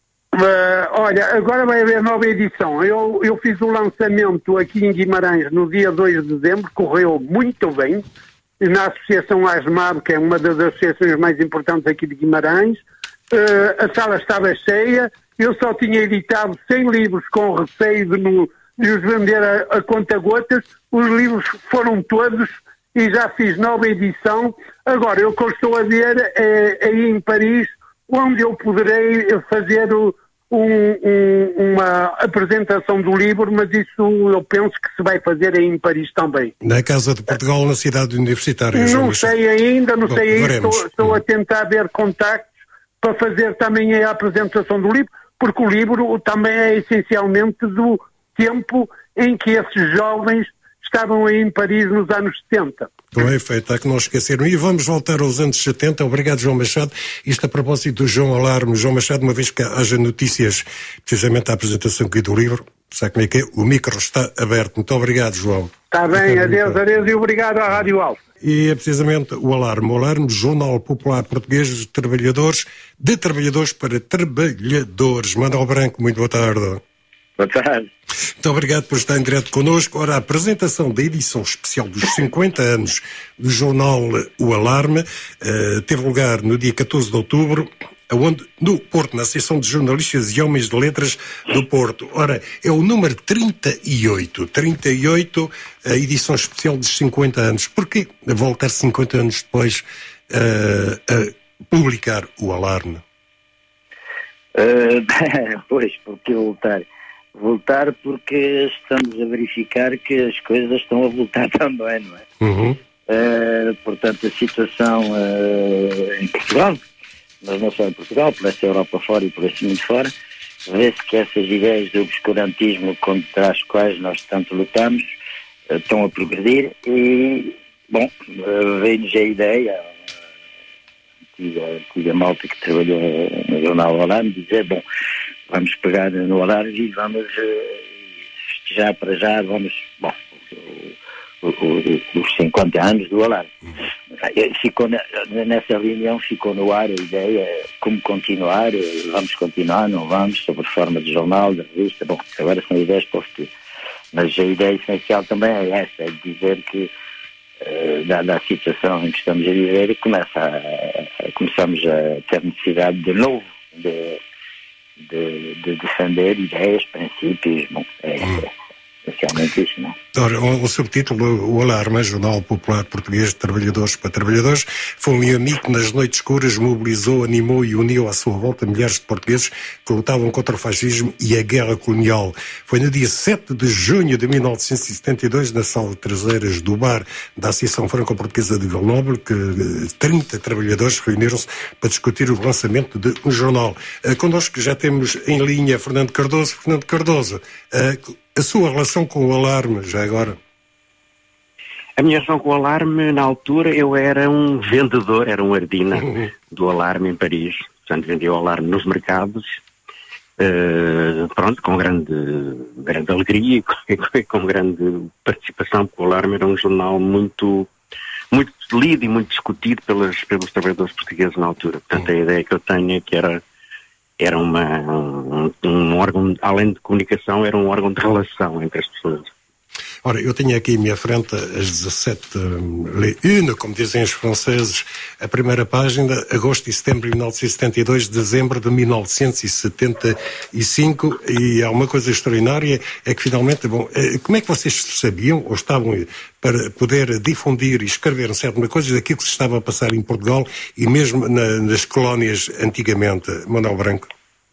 Speaker 6: Uh, olha, agora vai haver nova edição. Eu, eu fiz o lançamento aqui em Guimarães no dia dois de dezembro, correu muito bem, na Associação ASMAB, que é uma das associações mais importantes aqui de Guimarães. Uh, a sala estava cheia, eu só tinha editado cem livros com receio de, no, de os vender a, a conta-gotas. Os livros foram todos e já fiz nova edição. Agora, eu que estou a ver é, é aí em Paris, onde eu poderei fazer o um, um, uma apresentação do livro, mas isso eu penso que se vai fazer aí em Paris também.
Speaker 2: Na Casa de Portugal, na cidade universitária.
Speaker 6: Não
Speaker 2: João
Speaker 6: sei ainda, não
Speaker 2: Bom,
Speaker 6: sei ainda,
Speaker 2: veremos.
Speaker 6: estou, estou a tentar ver contactos para fazer também a apresentação do livro, porque o livro também é essencialmente do tempo em que esses jovens estavam aí em Paris nos anos setenta.
Speaker 2: Com efeito, há que não esqueceram. E vamos voltar aos anos setenta. Obrigado, João Machado. Isto a propósito do João Alarme. João Machado, uma vez que haja notícias, precisamente a apresentação aqui do livro, sabe como é que é? O micro está aberto. Muito obrigado, João.
Speaker 6: Está bem, adeus, adeus e obrigado à Rádio Alfa.
Speaker 2: E é precisamente o Alarme. O Alarme, Jornal Popular Português de Trabalhadores, de Trabalhadores para Trabalhadores. Manuel Branco, muito boa tarde.
Speaker 7: Boa tarde.
Speaker 2: Muito obrigado por estar em direto connosco. Ora, a apresentação da edição especial dos cinquenta anos do jornal O Alarme uh, teve lugar no dia catorze de outubro, onde, no Porto, na Associação de Jornalistas e Homens de Letras do Porto. Ora, é o número trinta e oito. trinta e oito, a edição especial dos cinquenta anos. Porquê voltar cinquenta anos depois uh, a publicar O Alarme?
Speaker 7: Uh, pois, porque voltar? Voltar porque estamos a verificar que as coisas estão a voltar também, não é?
Speaker 2: Uhum.
Speaker 7: Uh, portanto, a situação uh, em Portugal, mas não só em Portugal, por essa Europa fora e por esse mundo fora, vê-se que essas ideias do obscurantismo contra as quais nós tanto lutamos uh, estão a progredir e, bom, uh, veio-nos a ideia, a antiga, a antiga malta que trabalhou no jornal Alarme, dizer, bom, vamos pegar no Alarme e vamos, já para já, vamos, bom, o, o, os cinquenta anos do Alarme. Ficou na, nessa reunião ficou no ar a ideia, como continuar, vamos continuar, não vamos, sobre forma de jornal, de revista, bom, agora são ideias para o futuro. Mas a ideia essencial também é essa, é dizer que, uh, dada a situação em que estamos a viver, começa a, a, começamos a ter necessidade de novo, de De, de defender ideias, princípios, bom, é, é essencialmente isso, não?
Speaker 2: Ora, o, o subtítulo, O Alarme, Jornal Popular Português de Trabalhadores para Trabalhadores, foi um amigo que nas noites escuras mobilizou, animou e uniu à sua volta milhares de portugueses que lutavam contra o fascismo e a guerra colonial. Foi no dia sete de junho de mil novecentos e setenta e dois, na sala de traseiras do bar da Associação Franco-Portuguesa de Grenoble, que trinta trabalhadores reuniram-se para discutir o lançamento de um jornal. Uh, connosco já temos em linha Fernando Cardoso. Fernando Cardoso, uh, a sua relação com o Alarme, já agora?
Speaker 8: A minha relação com o Alarme, na altura, eu era um vendedor, era um ardina uhum. do Alarme em Paris. Portanto, vendia o Alarme nos mercados, uh, pronto, com grande, grande alegria e com, com grande participação, porque o Alarme era um jornal muito, muito lido e muito discutido pelas, pelos trabalhadores portugueses na altura. Portanto, uhum. a ideia que eu tenho é que era Era uma, um, um órgão, além de comunicação, era um órgão de relação entre as pessoas.
Speaker 2: Ora, eu tenho aqui à minha frente as dezassete, les une, como dizem os franceses, a primeira página, agosto e setembro de mil novecentos e setenta e dois, dezembro de mil novecentos e setenta e cinco, e há uma coisa extraordinária, é que finalmente, bom, como é que vocês sabiam, ou estavam para poder difundir e escrever certas coisas daquilo que se estava a passar em Portugal e mesmo na, nas colónias antigamente, Manuel Branco?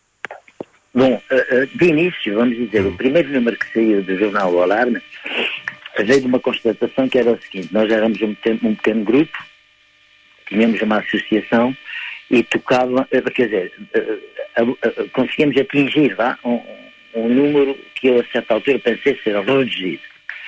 Speaker 7: Bom, de início, vamos dizer, o primeiro número que saiu do jornal O Alarme veio de uma constatação que era o seguinte: nós éramos um pequeno, um pequeno grupo, tínhamos uma associação e tocava, quer dizer, conseguimos atingir vá, um, um número que eu a certa altura pensei ser reduzido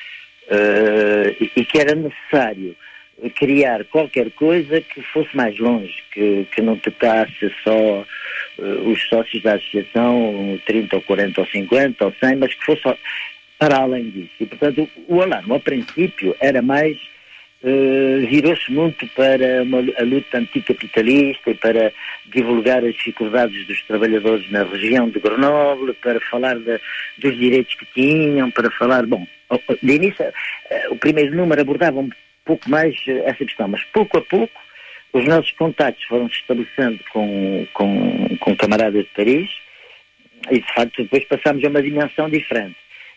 Speaker 7: uh, e, e que era necessário criar qualquer coisa que fosse mais longe, que, que não tocasse só uh, os sócios da associação, trinta ou quarenta ou cinquenta ou cem, mas que fosse para além disso. E, portanto, o, o Alarme, ao princípio, era mais, uh, virou-se muito para uma, a luta anticapitalista e para divulgar as dificuldades dos trabalhadores na região de Grenoble, para falar de, dos direitos que tinham, para falar, bom, de início, uh, o primeiro número abordava um pouco mais essa questão, mas pouco a pouco os nossos contactos foram se estabelecendo com, com, com camaradas de Paris e de facto depois passámos a uma dimensão diferente.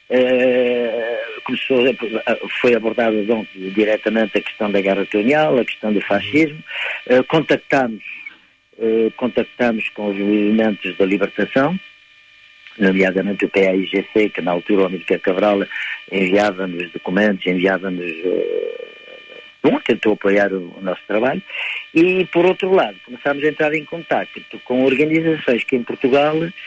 Speaker 7: Uh, começou, foi abordada então, diretamente a questão da guerra colonial, a questão do fascismo, uh, contactámos, uh, contactámos com os movimentos da libertação nomeadamente o P A I G C, que na altura o Amílcar Cabral enviava-nos documentos, enviava-nos... Uh, bom, tentou apoiar o, o nosso trabalho. E, por outro lado, começámos a entrar em contacto com organizações que em Portugal uh,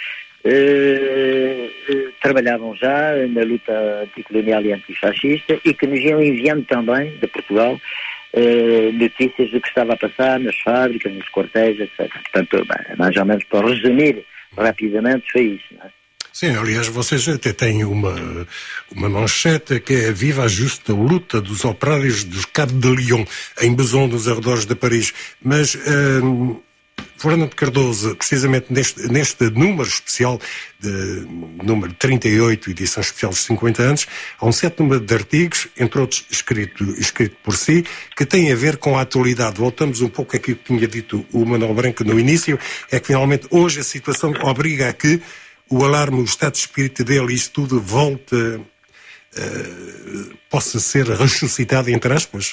Speaker 7: uh, trabalhavam já na luta anticolonial e antifascista e que nos iam enviando também, de Portugal, Uh, notícias do que estava a passar nas fábricas, nos quartéis, etcétera. Portanto, bem, mais ou menos para resumir rapidamente, foi isso, não é?
Speaker 2: Sim, aliás, vocês até têm uma, uma manchete que é Viva a justa luta dos operários dos Cabo de Leon, em Beson, nos arredores de Paris. Mas... Uh... Fernando Cardoso, precisamente neste, neste número especial, de, número trinta e oito, edição especial dos cinquenta anos, há um certo número de artigos, entre outros escrito, escrito por si, que têm a ver com a atualidade. Voltamos um pouco àquilo que tinha dito o Manuel Branco no início, é que finalmente hoje a situação obriga a que o alarme, o estado de espírito dele, isso tudo volte, uh, possa ser ressuscitado, entre aspas.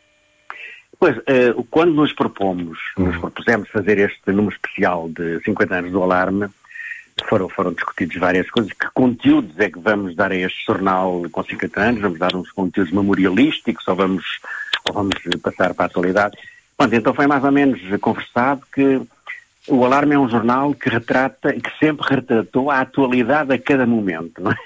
Speaker 8: Pois, eh, quando nos propomos, uhum. nos propusemos fazer este número especial de cinquenta anos do Alarme, foram, foram discutidos várias coisas. Que conteúdos é que vamos dar a este jornal com cinquenta anos? Vamos dar uns conteúdos memorialísticos ou vamos, ou vamos passar para a atualidade? Bom, então foi mais ou menos conversado que o Alarme é um jornal que retrata, que sempre retratou a atualidade a cada momento, não é?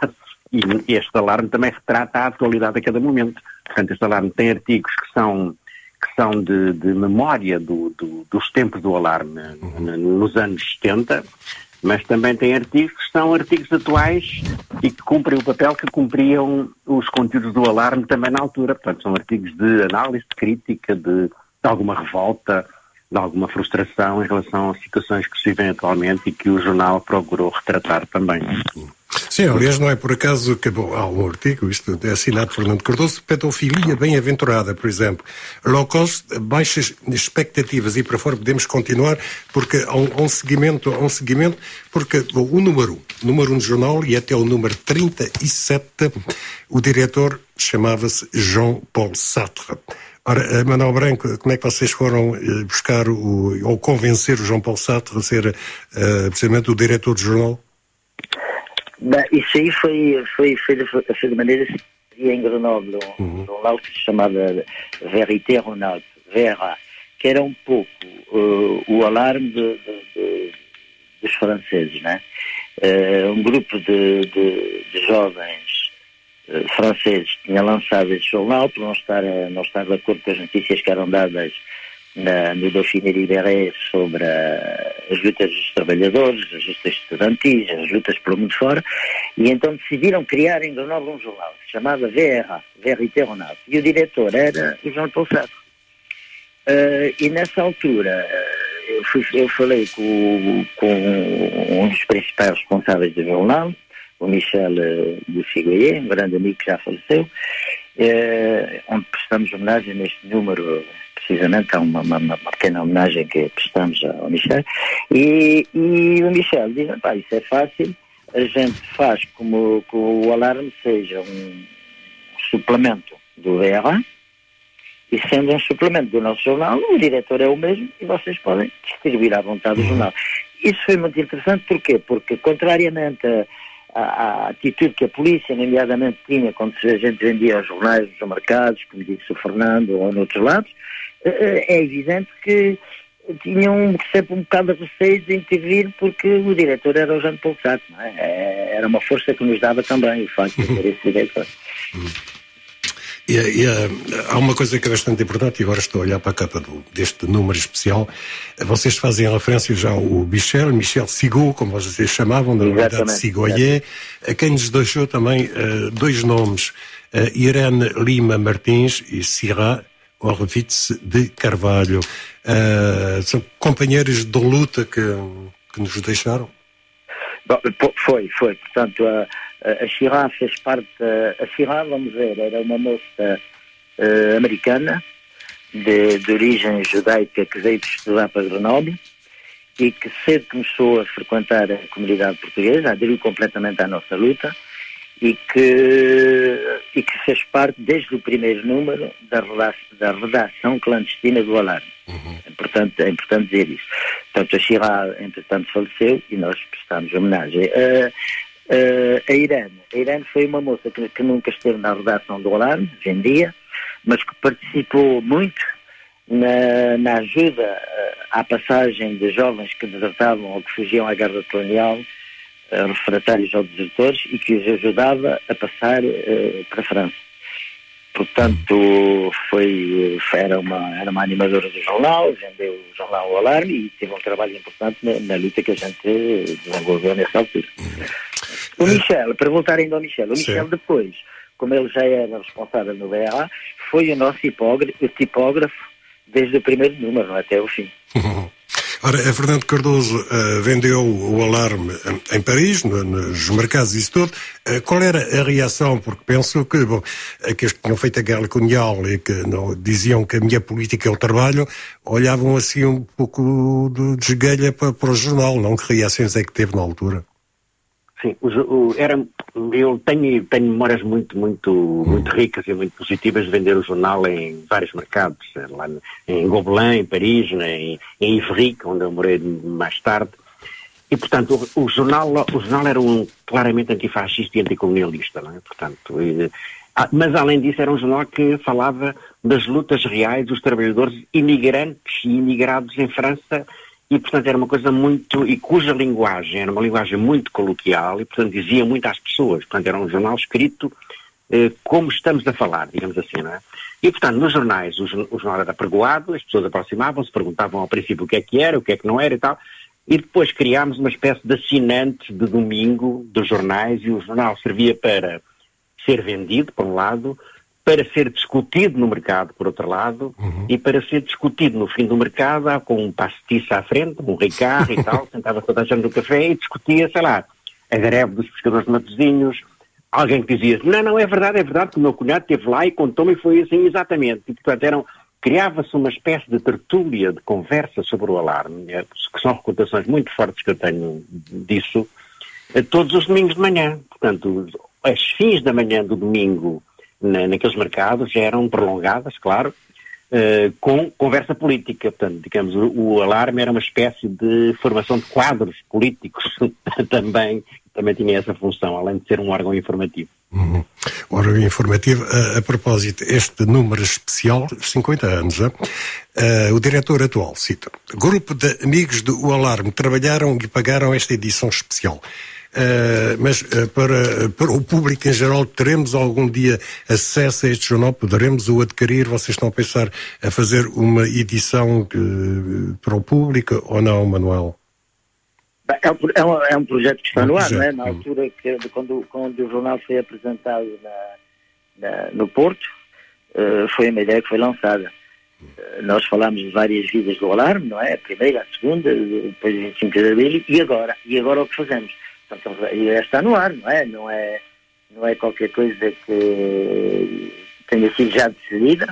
Speaker 8: E este Alarme também retrata a atualidade a cada momento. Portanto, este Alarme tem artigos que são que são de, de memória do, do, dos tempos do Alarme uhum. nos anos setenta, mas também tem artigos que são artigos atuais e que cumprem o papel que cumpriam os conteúdos do Alarme também na altura. Portanto, são artigos de análise, de crítica, de, de alguma revolta, de alguma frustração em relação às situações que se vivem atualmente e que o jornal procurou retratar também.
Speaker 2: Sim, aliás, não é por acaso que bom, há um artigo, isto é assinado por Fernando Cardoso, pedofilia bem-aventurada, por exemplo. Low cost, baixas expectativas, e para fora podemos continuar, porque há um, há um seguimento, há um seguimento, porque bom, o número um, número um do jornal, e até o número trinta e sete, o diretor chamava-se Jean-Paul Sartre. Ora, Manuel Branco, como é que vocês foram buscar o, ou convencer o Jean-Paul Sartre a ser, uh, precisamente, o diretor do jornal?
Speaker 7: Bem, isso aí foi, foi, foi, de, foi de maneira que em Grenoble, um uhum. jornal que se chamava Vérité Ronald, Vera, que era um pouco uh, o alarme de, de, de, dos franceses, né? Uh, um grupo de, de, de jovens uh, franceses tinha lançado esse jornal por não estar, uh, não estar de acordo com as notícias que eram dadas Na, no Dauphiné Libéré sobre a, as lutas dos trabalhadores, as lutas estudantis, as lutas pelo mundo fora, e então decidiram criar em Grenoble um jornal que se chamava V R A, Vérité Ronald, e o diretor era o Jean-Paul Sartre. Uh, e nessa altura eu, fui, eu falei com, com um dos principais responsáveis do jornal, o Michel uh, de Figuier, um grande amigo que já faleceu, uh, onde prestamos homenagem neste número. Precisamente há uma, uma, uma pequena homenagem que prestamos ao Michel, e, e o Michel diz, pá, isso é fácil, a gente faz como que o Alarme seja um suplemento do V R A, e sendo um suplemento do nosso jornal, o diretor é o mesmo e vocês podem distribuir à vontade o jornal. Isso foi muito interessante, porquê? Porque contrariamente a A, a atitude que a polícia, nomeadamente, tinha quando a gente vendia os jornais nos mercados, como disse o Fernando, ou noutros lados, é evidente que tinham sempre um bocado de receio de intervir porque o diretor era o Jean-Paul Sartre, não é? Era uma força que nos dava também o facto de ter esse diretor.
Speaker 2: E, e, há uma coisa que é bastante importante, e agora estou a olhar para a capa do, deste número especial. Vocês fazem referência já ao Michel, Michel Sigaud, como vocês chamavam, na verdade Sigoyer, a quem nos deixou também uh, dois nomes, uh, Irene Lima Martins e Syrah Horvitz de Carvalho. Uh, são companheiros de luta que, que nos deixaram?
Speaker 7: Bom, foi, foi. Portanto, a A Syrah fez parte, a Syrah, vamos ver, era uma moça uh, americana de, de origem judaica que veio estudar para Grenoble e que cedo começou a frequentar a comunidade portuguesa, aderiu completamente à nossa luta e que, e que fez parte desde o primeiro número da redação, da redação clandestina do Alarme. Uhum. É, importante, é importante dizer isso. Portanto, a Chirá, entretanto, faleceu e nós prestámos homenagem. Uh, uh, a Irene. A Irene foi uma moça que, que nunca esteve na redação do Alarme, vendia, mas que participou muito na, na ajuda uh, à passagem de jovens que desertavam ou que fugiam à guerra colonial, uh, refratários ou desertores, e que os ajudava a passar uh, para a França. Portanto, foi, era, uma, era uma animadora do jornal, vendeu o jornal O Alarme e teve um trabalho importante na, na luta que a gente desenvolveu nessa altura. O Michel, perguntar ainda ao Michel, o Michel Sim. depois, como ele já era responsável no B R A, foi o nosso tipógrafo, tipógrafo desde o primeiro número até o fim.
Speaker 2: Ora, a Fernando Cardoso uh, vendeu o Alarme em Paris, no, nos mercados e isso tudo. Uh, qual era a reação? Porque penso que, bom, aqueles que tinham feito a guerra colonial e que não, diziam que a minha política é o trabalho, olhavam assim um pouco de desgalha para, para o jornal, não? Que reações é que teve na altura?
Speaker 8: Sim, o, o, era, eu tenho, tenho memórias muito, muito, hum. muito ricas e muito positivas de vender o jornal em vários mercados, lá em Gobelin, em Paris, em, em Ivry, onde eu morei mais tarde. E, portanto, o, o, jornal, o jornal era um claramente antifascista e anticolonialista, não é? Portanto, e, mas, além disso, era um jornal que falava das lutas reais dos trabalhadores imigrantes e imigrados em França. E, portanto, era uma coisa muito... E cuja linguagem era uma linguagem muito coloquial e, portanto, dizia muito às pessoas. Portanto, era um jornal escrito eh, como estamos a falar, digamos assim, não é? E, portanto, nos jornais, o, o jornal era pregoado, as pessoas aproximavam-se, perguntavam ao princípio o que é que era, o que é que não era e tal. E depois criámos uma espécie de assinante de domingo dos jornais e o jornal servia para ser vendido, por um lado, para ser discutido no mercado, por outro lado, uhum. e para ser discutido no fim do mercado, com um passtice à frente, um Ricard e tal, sentava toda a gente no café e discutia, sei lá, a greve dos pescadores de Matosinhos. Alguém que dizia, não, não, é verdade, é verdade, que o meu cunhado esteve lá e contou-me e foi assim exatamente. E, portanto, eram, criava-se uma espécie de tertúlia, de conversa sobre o Alarme, que são recordações muito fortes que eu tenho disso, todos os domingos de manhã. Portanto, as fins da manhã do domingo, Na, naqueles mercados já eram prolongadas, claro, uh, com conversa política. Portanto, digamos, o, o Alarme era uma espécie de formação de quadros políticos também, também tinha essa função, além de ser um órgão informativo.
Speaker 2: Uhum. Órgão informativo. A, a propósito, este número especial, cinquenta anos, uh, o diretor atual, cita, grupo de amigos do Alarme trabalharam e pagaram esta edição especial. Uh, mas uh, para, para o público em geral, teremos algum dia acesso a este jornal? Poderemos o adquirir? Vocês estão a pensar a fazer uma edição uh, para o público ou não, Manuel?
Speaker 7: É um, é um, é um projeto que está é um no ar, não é? Na altura que, de, quando, quando o jornal foi apresentado na, na, no Porto, uh, foi uma ideia que foi lançada. Uh, nós falámos de várias vidas do Alarme, não é? A primeira, a segunda, depois de vinte e cinco de abril, e agora? E agora o que fazemos? Portanto, a ideia está no ar, não é? Não é, não é qualquer coisa que tenha sido já decidida,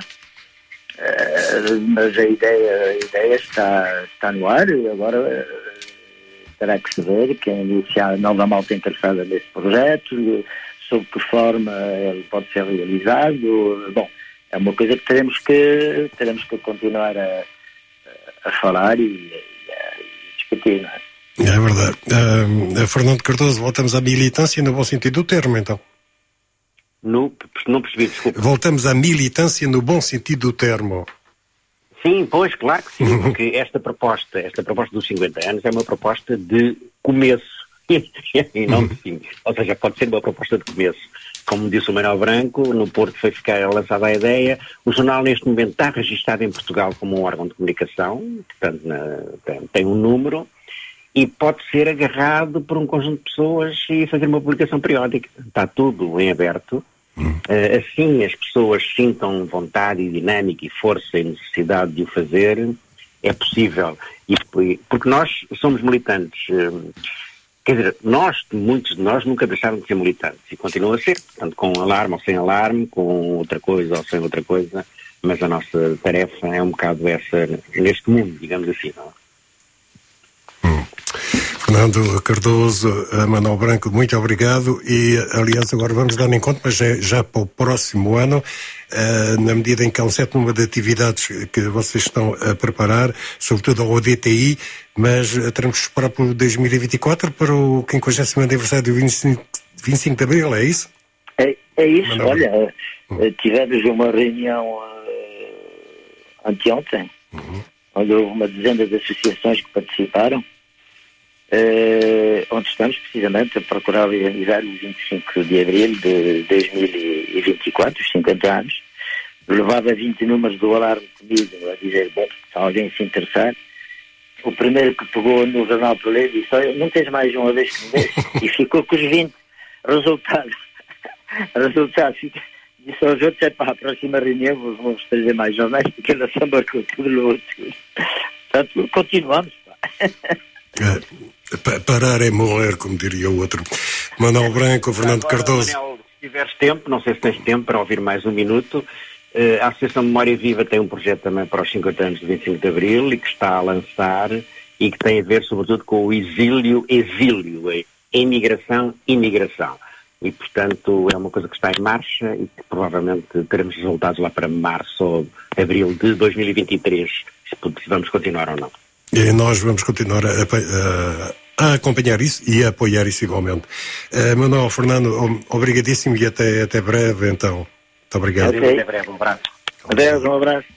Speaker 7: uh, mas a ideia, a ideia está, está no ar e agora uh, terá que se ver quem se há nova malta interessada nesse projeto, sob que forma ele pode ser realizado. Bom, é uma coisa que teremos que, teremos que continuar a, a falar e, e a discutir, não é?
Speaker 2: É verdade. Uh, Fernando Cardoso, voltamos à militância no bom sentido do termo, então.
Speaker 8: No, não percebi, desculpa.
Speaker 2: Voltamos à militância no bom sentido do termo.
Speaker 8: Sim, pois, claro que sim, porque esta proposta, esta proposta dos cinquenta anos é uma proposta de começo e não de fim. Ou seja, pode ser uma proposta de começo. Como disse o Manuel Branco, no Porto foi ficar lançada a ideia. O jornal neste momento está registado em Portugal como um órgão de comunicação, portanto na, tem, tem um número, e pode ser agarrado por um conjunto de pessoas e fazer uma publicação periódica. Está tudo em aberto. Hum. Uh, assim as pessoas sintam vontade e dinâmica e força e necessidade de o fazer, é possível. E, porque nós somos militantes. Uh, quer dizer, nós, muitos de nós, nunca deixaram de ser militantes e continuam a ser. Portanto, com alarme ou sem alarme, com outra coisa ou sem outra coisa, mas a nossa tarefa é um bocado essa neste mundo, digamos assim, não é?
Speaker 2: Fernando Cardoso, Manuel Branco, muito obrigado e, aliás, agora vamos dar em conta, mas já, já para o próximo ano, uh, na medida em que há um certo número de atividades que vocês estão a preparar, sobretudo ao O D T I, mas uh, teremos que esperar para o dois mil e vinte e quatro para o quinquagésimo aniversário do vinte e cinco de Abril, é isso?
Speaker 7: É, é isso,
Speaker 2: Manuel.
Speaker 7: Olha, hum. tivemos uma reunião uh, anteontem, uhum. onde houve uma dezena de associações que participaram. Uh, onde estamos precisamente a procurar organizar o vinte e cinco de Abril de dois mil e vinte e quatro, os cinquenta anos. Levava vinte números do alarme comigo a dizer, bom, se alguém se interessar. O primeiro que pegou no jornal para ler disse, olha, não tens mais uma vez que me dês? E ficou com os vinte. Resultado, resultado, disse aos outros, é para a próxima reunião vamos trazer mais jornais, porque ela se embarcou tudo no outro. Portanto, continuamos, pá.
Speaker 2: É, parar é morrer, como diria o outro. Manuel Branco, Fernando
Speaker 8: Agora,
Speaker 2: Cardoso.
Speaker 8: Manuel, se tiveres tempo, não sei se tens tempo para ouvir mais um minuto, uh, a Associação Memória Viva tem um projeto também para os cinquenta anos de vinte e cinco de Abril e que está a lançar e que tem a ver sobretudo com o exílio, exílio, a imigração, imigração. E, portanto, é uma coisa que está em marcha e que provavelmente teremos resultados lá para março ou abril de dois mil e vinte e três, se vamos continuar ou não.
Speaker 2: E nós vamos continuar a, a, a acompanhar isso e a apoiar isso igualmente. Uh, Manuel, Fernando, obrigadíssimo e até, até breve, então. Muito obrigado.
Speaker 7: Okay.
Speaker 8: Até breve, um abraço.
Speaker 7: Adeus, um abraço.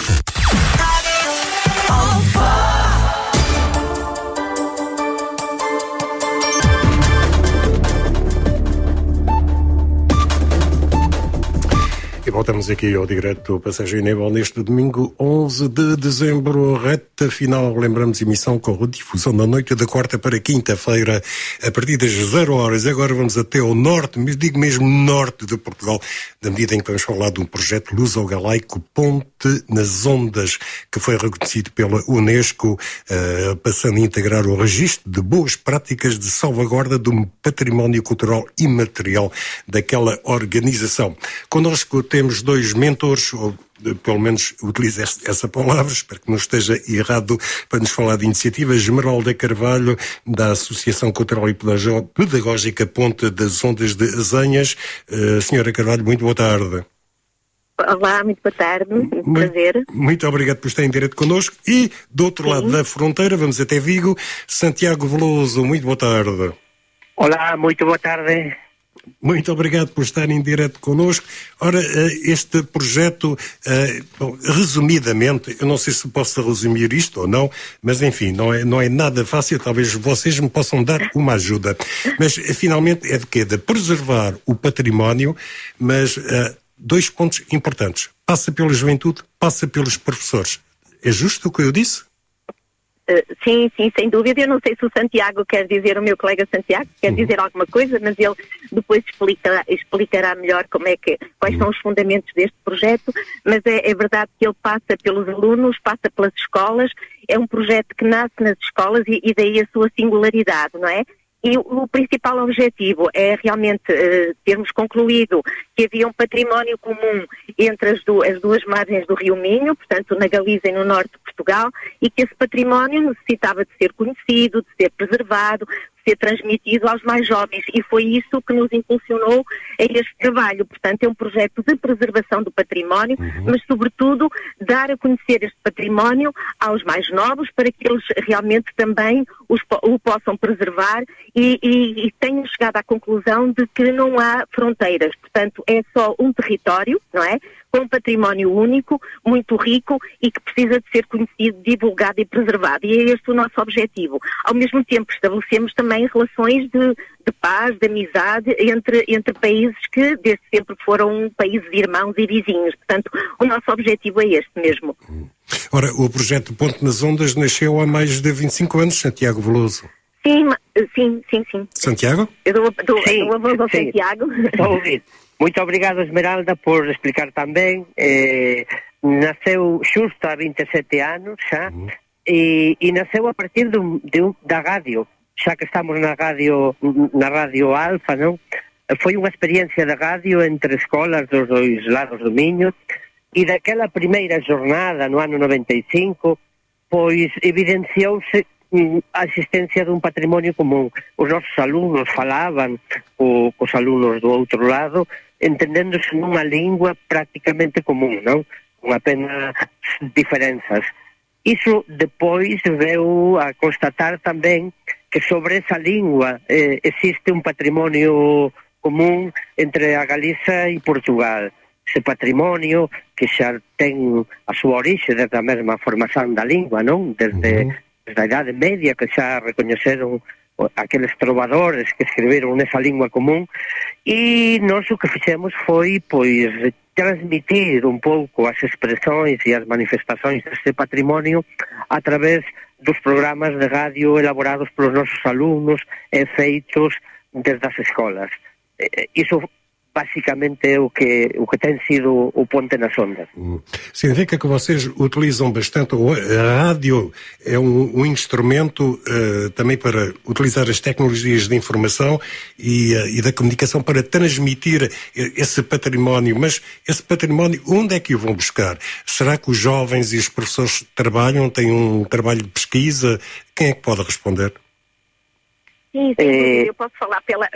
Speaker 2: E voltamos aqui ao direto Passagem Nível neste domingo onze de dezembro, reta final, lembramos, emissão com redifusão na noite da quarta para quinta-feira a partir das zero horas. Agora vamos até ao norte, mas digo mesmo norte de Portugal, na medida em que vamos falar de um projeto luso-galaico Ponte nas Ondas, que foi reconhecido pela Unesco, uh, passando a integrar o registro de boas práticas de salvaguarda do património cultural imaterial daquela organização. Connosco temos dois mentores, ou pelo menos utilizo essa palavra, espero que não esteja errado, para nos falar de iniciativas. Esmeralda Carvalho, da Associação Cultural e Pedagógica Ponte das Ondas de Azenhas. Uh, senhora Carvalho, muito boa tarde.
Speaker 9: Olá, muito boa tarde, muito, muito prazer.
Speaker 2: Muito obrigado por estar em direto connosco. E, do outro Sim. lado da fronteira, vamos até Vigo, Santiago Veloso, muito boa tarde.
Speaker 10: Olá, muito boa tarde.
Speaker 2: Muito obrigado por estar em direto connosco. Ora, este projeto, bom, resumidamente, eu não sei se posso resumir isto ou não, mas enfim, não é, não é nada fácil, talvez vocês me possam dar uma ajuda. Mas, finalmente, é de quê? De preservar o património, mas uh, dois pontos importantes. Passa pela juventude, passa pelos professores. É justo o que eu disse?
Speaker 9: Uh, sim, sim, sem dúvida. Eu não sei se o Santiago quer dizer, o meu colega Santiago, quer uhum. dizer alguma coisa, mas ele depois explica, explicará melhor como é que, quais uhum. são os fundamentos deste projeto, mas é, é verdade que ele passa pelos alunos, passa pelas escolas, é um projeto que nasce nas escolas e, e daí a sua singularidade, não é? E o, o principal objetivo é realmente uh, termos concluído que havia um património comum entre as, du as duas margens do Rio Minho, portanto na Galiza e no norte de Portugal, e que esse património necessitava de ser conhecido, de ser preservado, de ser transmitido aos mais jovens, e foi isso que nos impulsionou a este trabalho. Portanto, é um projeto de preservação do património, uhum. mas sobretudo dar a conhecer este património aos mais novos, para que eles realmente também os, o possam preservar e, e, e tenham chegado à conclusão de que não há fronteiras. Portanto, é só um território, não é? Com um património único, muito rico e que precisa de ser conhecido, divulgado e preservado. E é este o nosso objetivo. Ao mesmo tempo, estabelecemos também relações de, de paz, de amizade entre, entre países que desde sempre foram países irmãos e vizinhos. Portanto, o nosso objetivo é este mesmo.
Speaker 2: Ora, o projeto Ponte nas Ondas nasceu há mais de vinte e cinco anos, Santiago Veloso.
Speaker 9: Sim, sim, sim, sim.
Speaker 2: Santiago?
Speaker 9: Eu dou, dou, sim, dou a voz ao sim. Santiago.
Speaker 10: Estou a ouvir. Muito obrigado, Esmeralda, por explicar também. Eh, nasceu xusto há vinte e sete anos xa, uhum. e, e nasceu a partir de, de, da rádio, xa que estamos na rádio, na rádio Alfa, non? Foi unha experiencia de rádio entre escolas dos dois lados do Miño, e daquela primeira jornada no ano noventa e cinco, pois evidenciouse a existencia dun patrimonio común. Os nosos alumnos falaban co, cos alumnos do outro lado, entendéndose nunha lingua prácticamente común, non? Con apenas diferenzas. Iso depois veu a constatar tamén que sobre esa lingua eh, existe un patrimonio común entre a Galiza e Portugal. Ese patrimonio que xa ten a súa orixe desde a mesma formación da lingua, non? Desde, uh-huh. desde a Idade Media, que xa recoñeceron aqueles trovadores que escribiron nesa lingua común, e nós o que fixemos foi, pois, transmitir un pouco as expresións e as manifestacións deste patrimonio a través dos programas de radio elaborados polos nosos alumnos e feitos desde as escolas. Iso basicamente é o que, o que tem sido o Ponte nas Ondas.
Speaker 2: Hum. Significa que vocês utilizam bastante, a rádio é um, um instrumento uh, também para utilizar as tecnologias de informação e, uh, e da comunicação para transmitir esse património, mas esse património onde é que o vão buscar? Será que os jovens e os professores trabalham, têm um trabalho de pesquisa? Quem é que pode responder?
Speaker 9: Sim, sim, eu posso falar pela,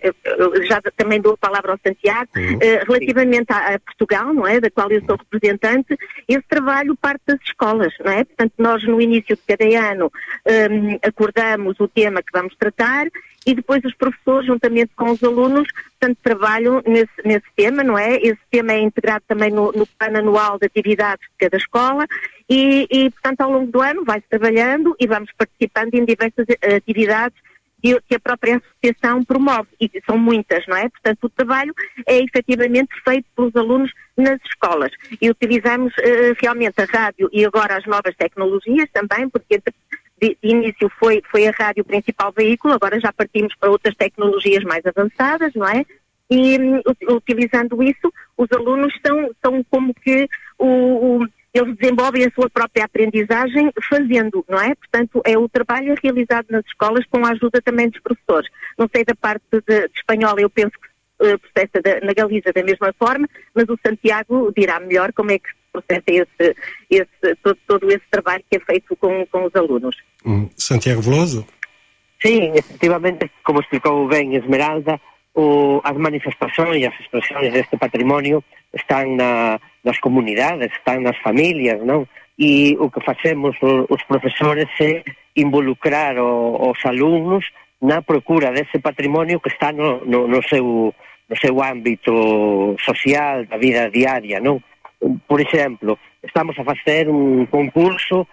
Speaker 9: já também dou a palavra ao Santiago, uhum. relativamente a, a Portugal, não é, da qual eu sou representante. Esse trabalho parte das escolas, não é? Portanto, nós no início de cada ano um, acordamos o tema que vamos tratar e depois os professores, juntamente com os alunos, portanto, trabalham nesse, nesse tema, não é? Esse tema é integrado também no, no plano anual de atividades de cada escola e, e, portanto, ao longo do ano vai-se trabalhando e vamos participando em diversas atividades que a própria associação promove, e são muitas, não é? Portanto, o trabalho é efetivamente feito pelos alunos nas escolas, e utilizamos uh, realmente a rádio e agora as novas tecnologias também, porque de, de início foi, foi a rádio o principal veículo, agora já partimos para outras tecnologias mais avançadas, não é? E um, utilizando isso, os alunos são, são como que o... o eles desenvolvem a sua própria aprendizagem fazendo, não é? Portanto, é o trabalho realizado nas escolas com a ajuda também dos professores. Não sei da parte de, de espanhola, eu penso que uh, processa da, na Galiza da mesma forma, mas o Santiago dirá melhor como é que se processa esse, esse, todo, todo esse trabalho que é feito com, com os alunos.
Speaker 2: Hum. Santiago Veloso?
Speaker 10: Sim, efectivamente, como explicou bem Esmeralda, o, as manifestações e as expressões deste património están na, nas comunidades, están nas familias, non? E o que facemos o, os profesores é involucrar o, os alumnos na procura dese patrimonio que está no, no, no, seu, no seu ámbito social, da vida diaria, non? Por exemplo, estamos a facer un concurso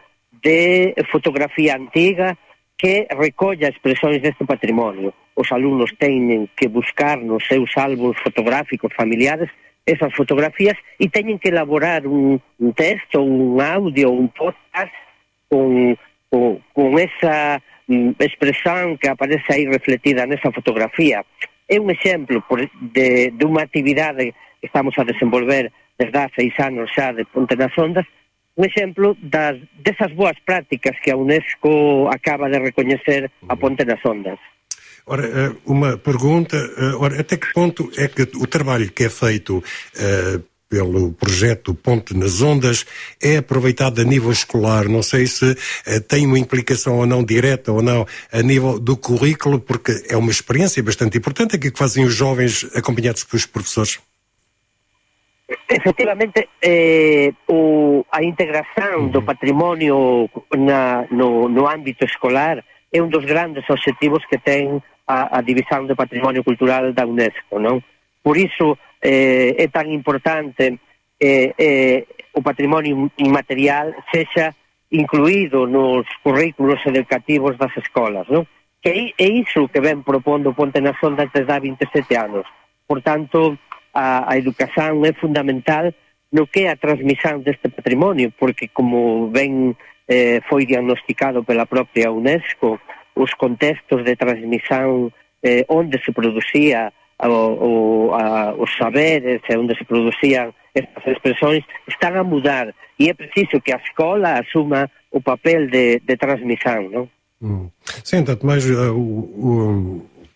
Speaker 10: de fotografía antiga que recolla expresións deste patrimonio. Os alumnos teñen que buscar nos seus álbuns fotográficos familiares esas fotografías e teñen que elaborar un, un texto, un audio, un podcast con, con, con esa um, expresión que aparece aí refletida nesa fotografía. É un exemplo por, de, de unha actividade que estamos a desenvolver desde há seis anos xa de Ponte nas Ondas, un exemplo das, desas boas prácticas que a UNESCO acaba de recoñecer a Ponte nas Ondas.
Speaker 2: Ora, uma pergunta, ora, até que ponto é que o trabalho que é feito uh, pelo projeto Ponte nas Ondas é aproveitado a nível escolar? Não sei se uh, tem uma implicação ou não, direta ou não, a nível do currículo, porque é uma experiência bastante importante aqui que fazem os jovens acompanhados pelos professores.
Speaker 10: Efectivamente, eh, o, a integração uhum. do património na, no, no âmbito escolar é um dos grandes objetivos que tem a, a Divisão de Património Cultural da UNESCO, non? Por iso eh, é tan importante eh, eh, o património inmaterial sexa incluído nos currículos educativos das escolas, non? Que é iso que ven propondo Ponte nas Ondas desde há vinte e sete anos. Por tanto, a, a educación é fundamental no que é a transmisión deste patrimonio, porque como ben eh, foi diagnosticado pela propia UNESCO, os contextos de transmisión eh, onde se producía o, o, a, os saberes e onde se producían estas expresións están a mudar e é preciso que a escola asuma o papel de, de transmisión, non?
Speaker 2: Hum. Sim, tanto mais uh, o, o,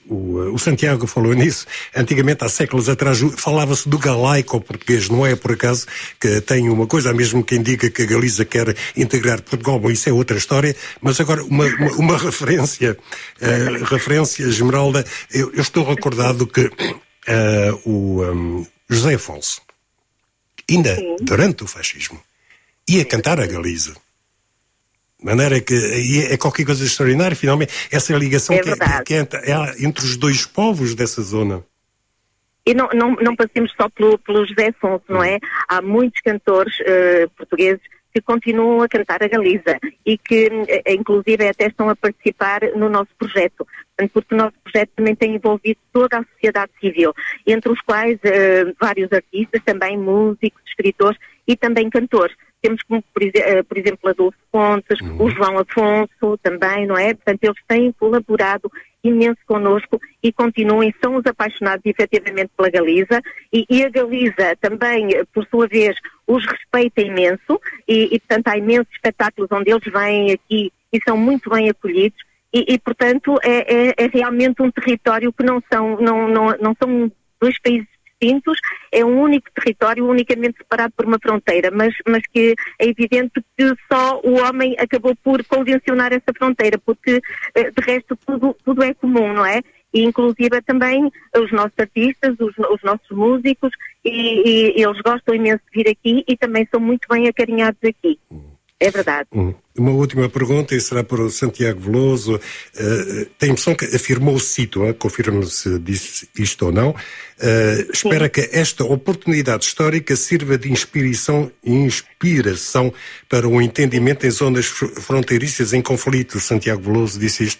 Speaker 2: o, o Santiago falou nisso. Antigamente, há séculos atrás, falava-se do galaico português. Não é por acaso que tem uma coisa, há mesmo quem diga que a Galiza quer integrar Portugal. Bom, isso é outra história. Mas agora, uma, uma, uma referência, uh, referência, Esmeralda, eu, eu estou recordado que uh, o um, José Afonso, ainda Sim. durante o fascismo, ia cantar a Galiza. De maneira que é qualquer coisa extraordinária, finalmente, essa ligação é que, é, que é entre os dois povos dessa zona.
Speaker 9: E não, não, não passemos só pelo, pelo José Afonso, não é? Há muitos cantores uh, portugueses que continuam a cantar a Galiza e que, uh, inclusive, até estão a participar no nosso projeto, porque o nosso projeto também tem envolvido toda a sociedade civil, entre os quais uh, vários artistas, também músicos, escritores e também cantores. Temos como, por, por exemplo, Adolfo Pontes, uhum. o João Afonso também, não é? Portanto, eles têm colaborado imenso connosco e continuam e são os apaixonados efetivamente pela Galiza e, e a Galiza também, por sua vez, os respeita imenso e, e, portanto, há imensos espetáculos onde eles vêm aqui e são muito bem acolhidos e, e portanto, é, é, é realmente um território que não são, não, não, não são dois países distintos, é um único território unicamente separado por uma fronteira, mas, mas que é evidente que só o homem acabou por convencionar essa fronteira, porque de resto tudo, tudo é comum, não é? E inclusive também os nossos artistas, os, os nossos músicos, e, e eles gostam imenso de vir aqui e também são muito bem acarinhados aqui. É verdade.
Speaker 2: Uma última pergunta, e será para o Santiago Veloso. Uh, tem a impressão que afirmou, cito, uh, confirma-me se disse isto ou não, uh, espera que esta oportunidade histórica sirva de inspiração, inspiração para o entendimento em zonas fronteiriças em conflito. Santiago Veloso disse isto?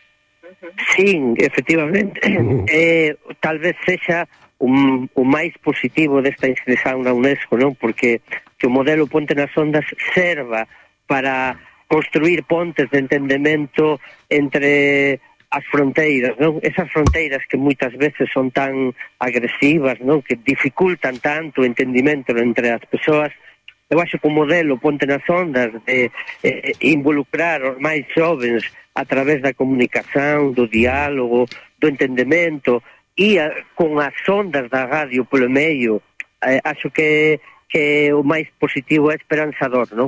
Speaker 10: Sim, efectivamente. Uhum. É, talvez seja o, o mais positivo desta inscrição na Unesco, não? Porque que o modelo Ponte nas Ondas serva para construir pontes de entendimento entre as fronteiras, não? Essas fronteiras que muitas vezes são tão agressivas, não? Que dificultam tanto o entendimento entre as pessoas. Eu acho que o modelo Ponte nas Ondas de eh, involucrar os mais jovens através da comunicação, do diálogo, do entendimento e a, com as ondas da rádio pelo meio, eh, acho que que o mais positivo é esperançador, não?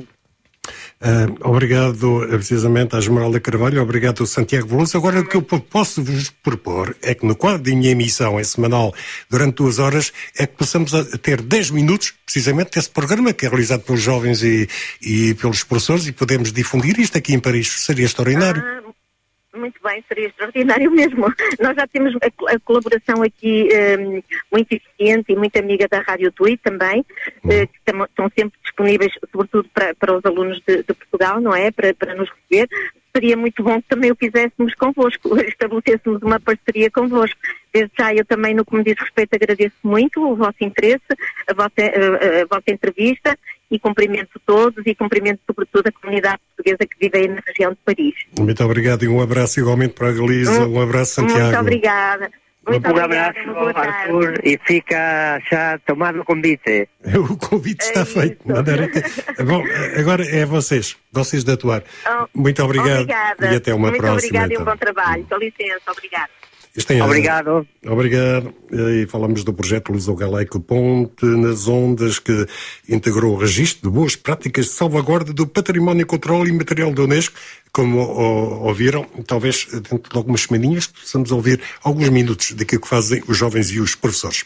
Speaker 2: Uh, obrigado, precisamente, à Esmeralda Carvalho, obrigado, Santiago Veloso. Agora, o que eu posso vos propor é que no quadro da minha emissão, em semanal, durante duas horas, é que possamos a ter dez minutos, precisamente, desse programa que é realizado pelos jovens e, e pelos professores, e podemos difundir isto aqui em Paris. Seria extraordinário.
Speaker 9: Ah. Muito bem, seria extraordinário mesmo. Nós já temos a, a colaboração aqui um, muito eficiente e muito amiga da Rádio Tui também, uhum. uh, que tam, estão sempre disponíveis, sobretudo para, para os alunos de, de Portugal, não é? Para, para nos receber. Seria muito bom que também o fizéssemos convosco, estabelecêssemos uma parceria convosco. Desde já eu também, no que me diz respeito, agradeço muito o vosso interesse, a vossa, a, a vossa entrevista, e cumprimento todos e cumprimento sobretudo a comunidade portuguesa que vive aí na região de Paris.
Speaker 2: Muito obrigado e um abraço igualmente para a Galiza. Um, um abraço, Santiago.
Speaker 9: Muito obrigada. Muito
Speaker 10: um
Speaker 9: obrigada,
Speaker 10: abraço, Arthur, e fica já tomado o convite.
Speaker 2: O convite está é feito. Que... Bom, agora é vocês, vocês de atuar.
Speaker 9: Oh,
Speaker 2: muito obrigado
Speaker 9: obrigada.
Speaker 2: E até uma
Speaker 9: muito
Speaker 2: próxima.
Speaker 9: Muito obrigada
Speaker 2: então.
Speaker 9: E um bom trabalho. Com licença, obrigada.
Speaker 10: Obrigado.
Speaker 2: Obrigado. E falamos do projeto Luso-Galaico Ponte nas Ondas, que integrou o registro de boas práticas de salvaguarda do património cultural e material da Unesco. Como ó, ouviram, talvez dentro de algumas semaninhas possamos ouvir alguns minutos daquilo que fazem os jovens e os professores.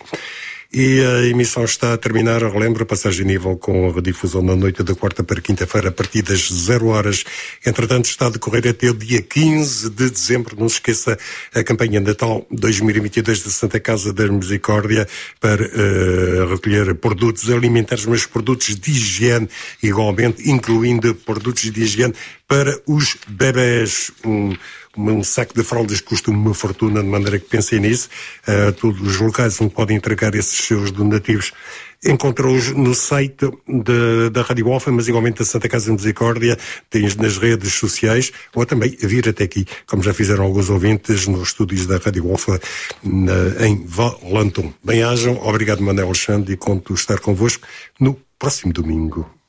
Speaker 2: E a emissão está a terminar. Relembro a passagem a nível com a redifusão na noite da quarta para quinta-feira a partir das zero horas. Entretanto, está a decorrer até o dia quinze de dezembro. Não se esqueça a campanha Natal dois mil e vinte e dois da Santa Casa da Misericórdia para uh, recolher produtos alimentares, mas produtos de higiene igualmente, incluindo produtos de higiene para os bebés. Um, Um saco de fraldas custa uma fortuna, de maneira que pensem nisso. Uh, todos os locais onde podem entregar esses seus donativos encontrou-os no site de, da Rádio Alfa, mas igualmente da Santa Casa de Misericórdia, tens nas redes sociais, ou também vir até aqui, como já fizeram alguns ouvintes nos estúdios da Rádio Alfa na, em Valenton. Bem-ajam, obrigado Manuel Alexandre, e conto estar convosco no próximo domingo.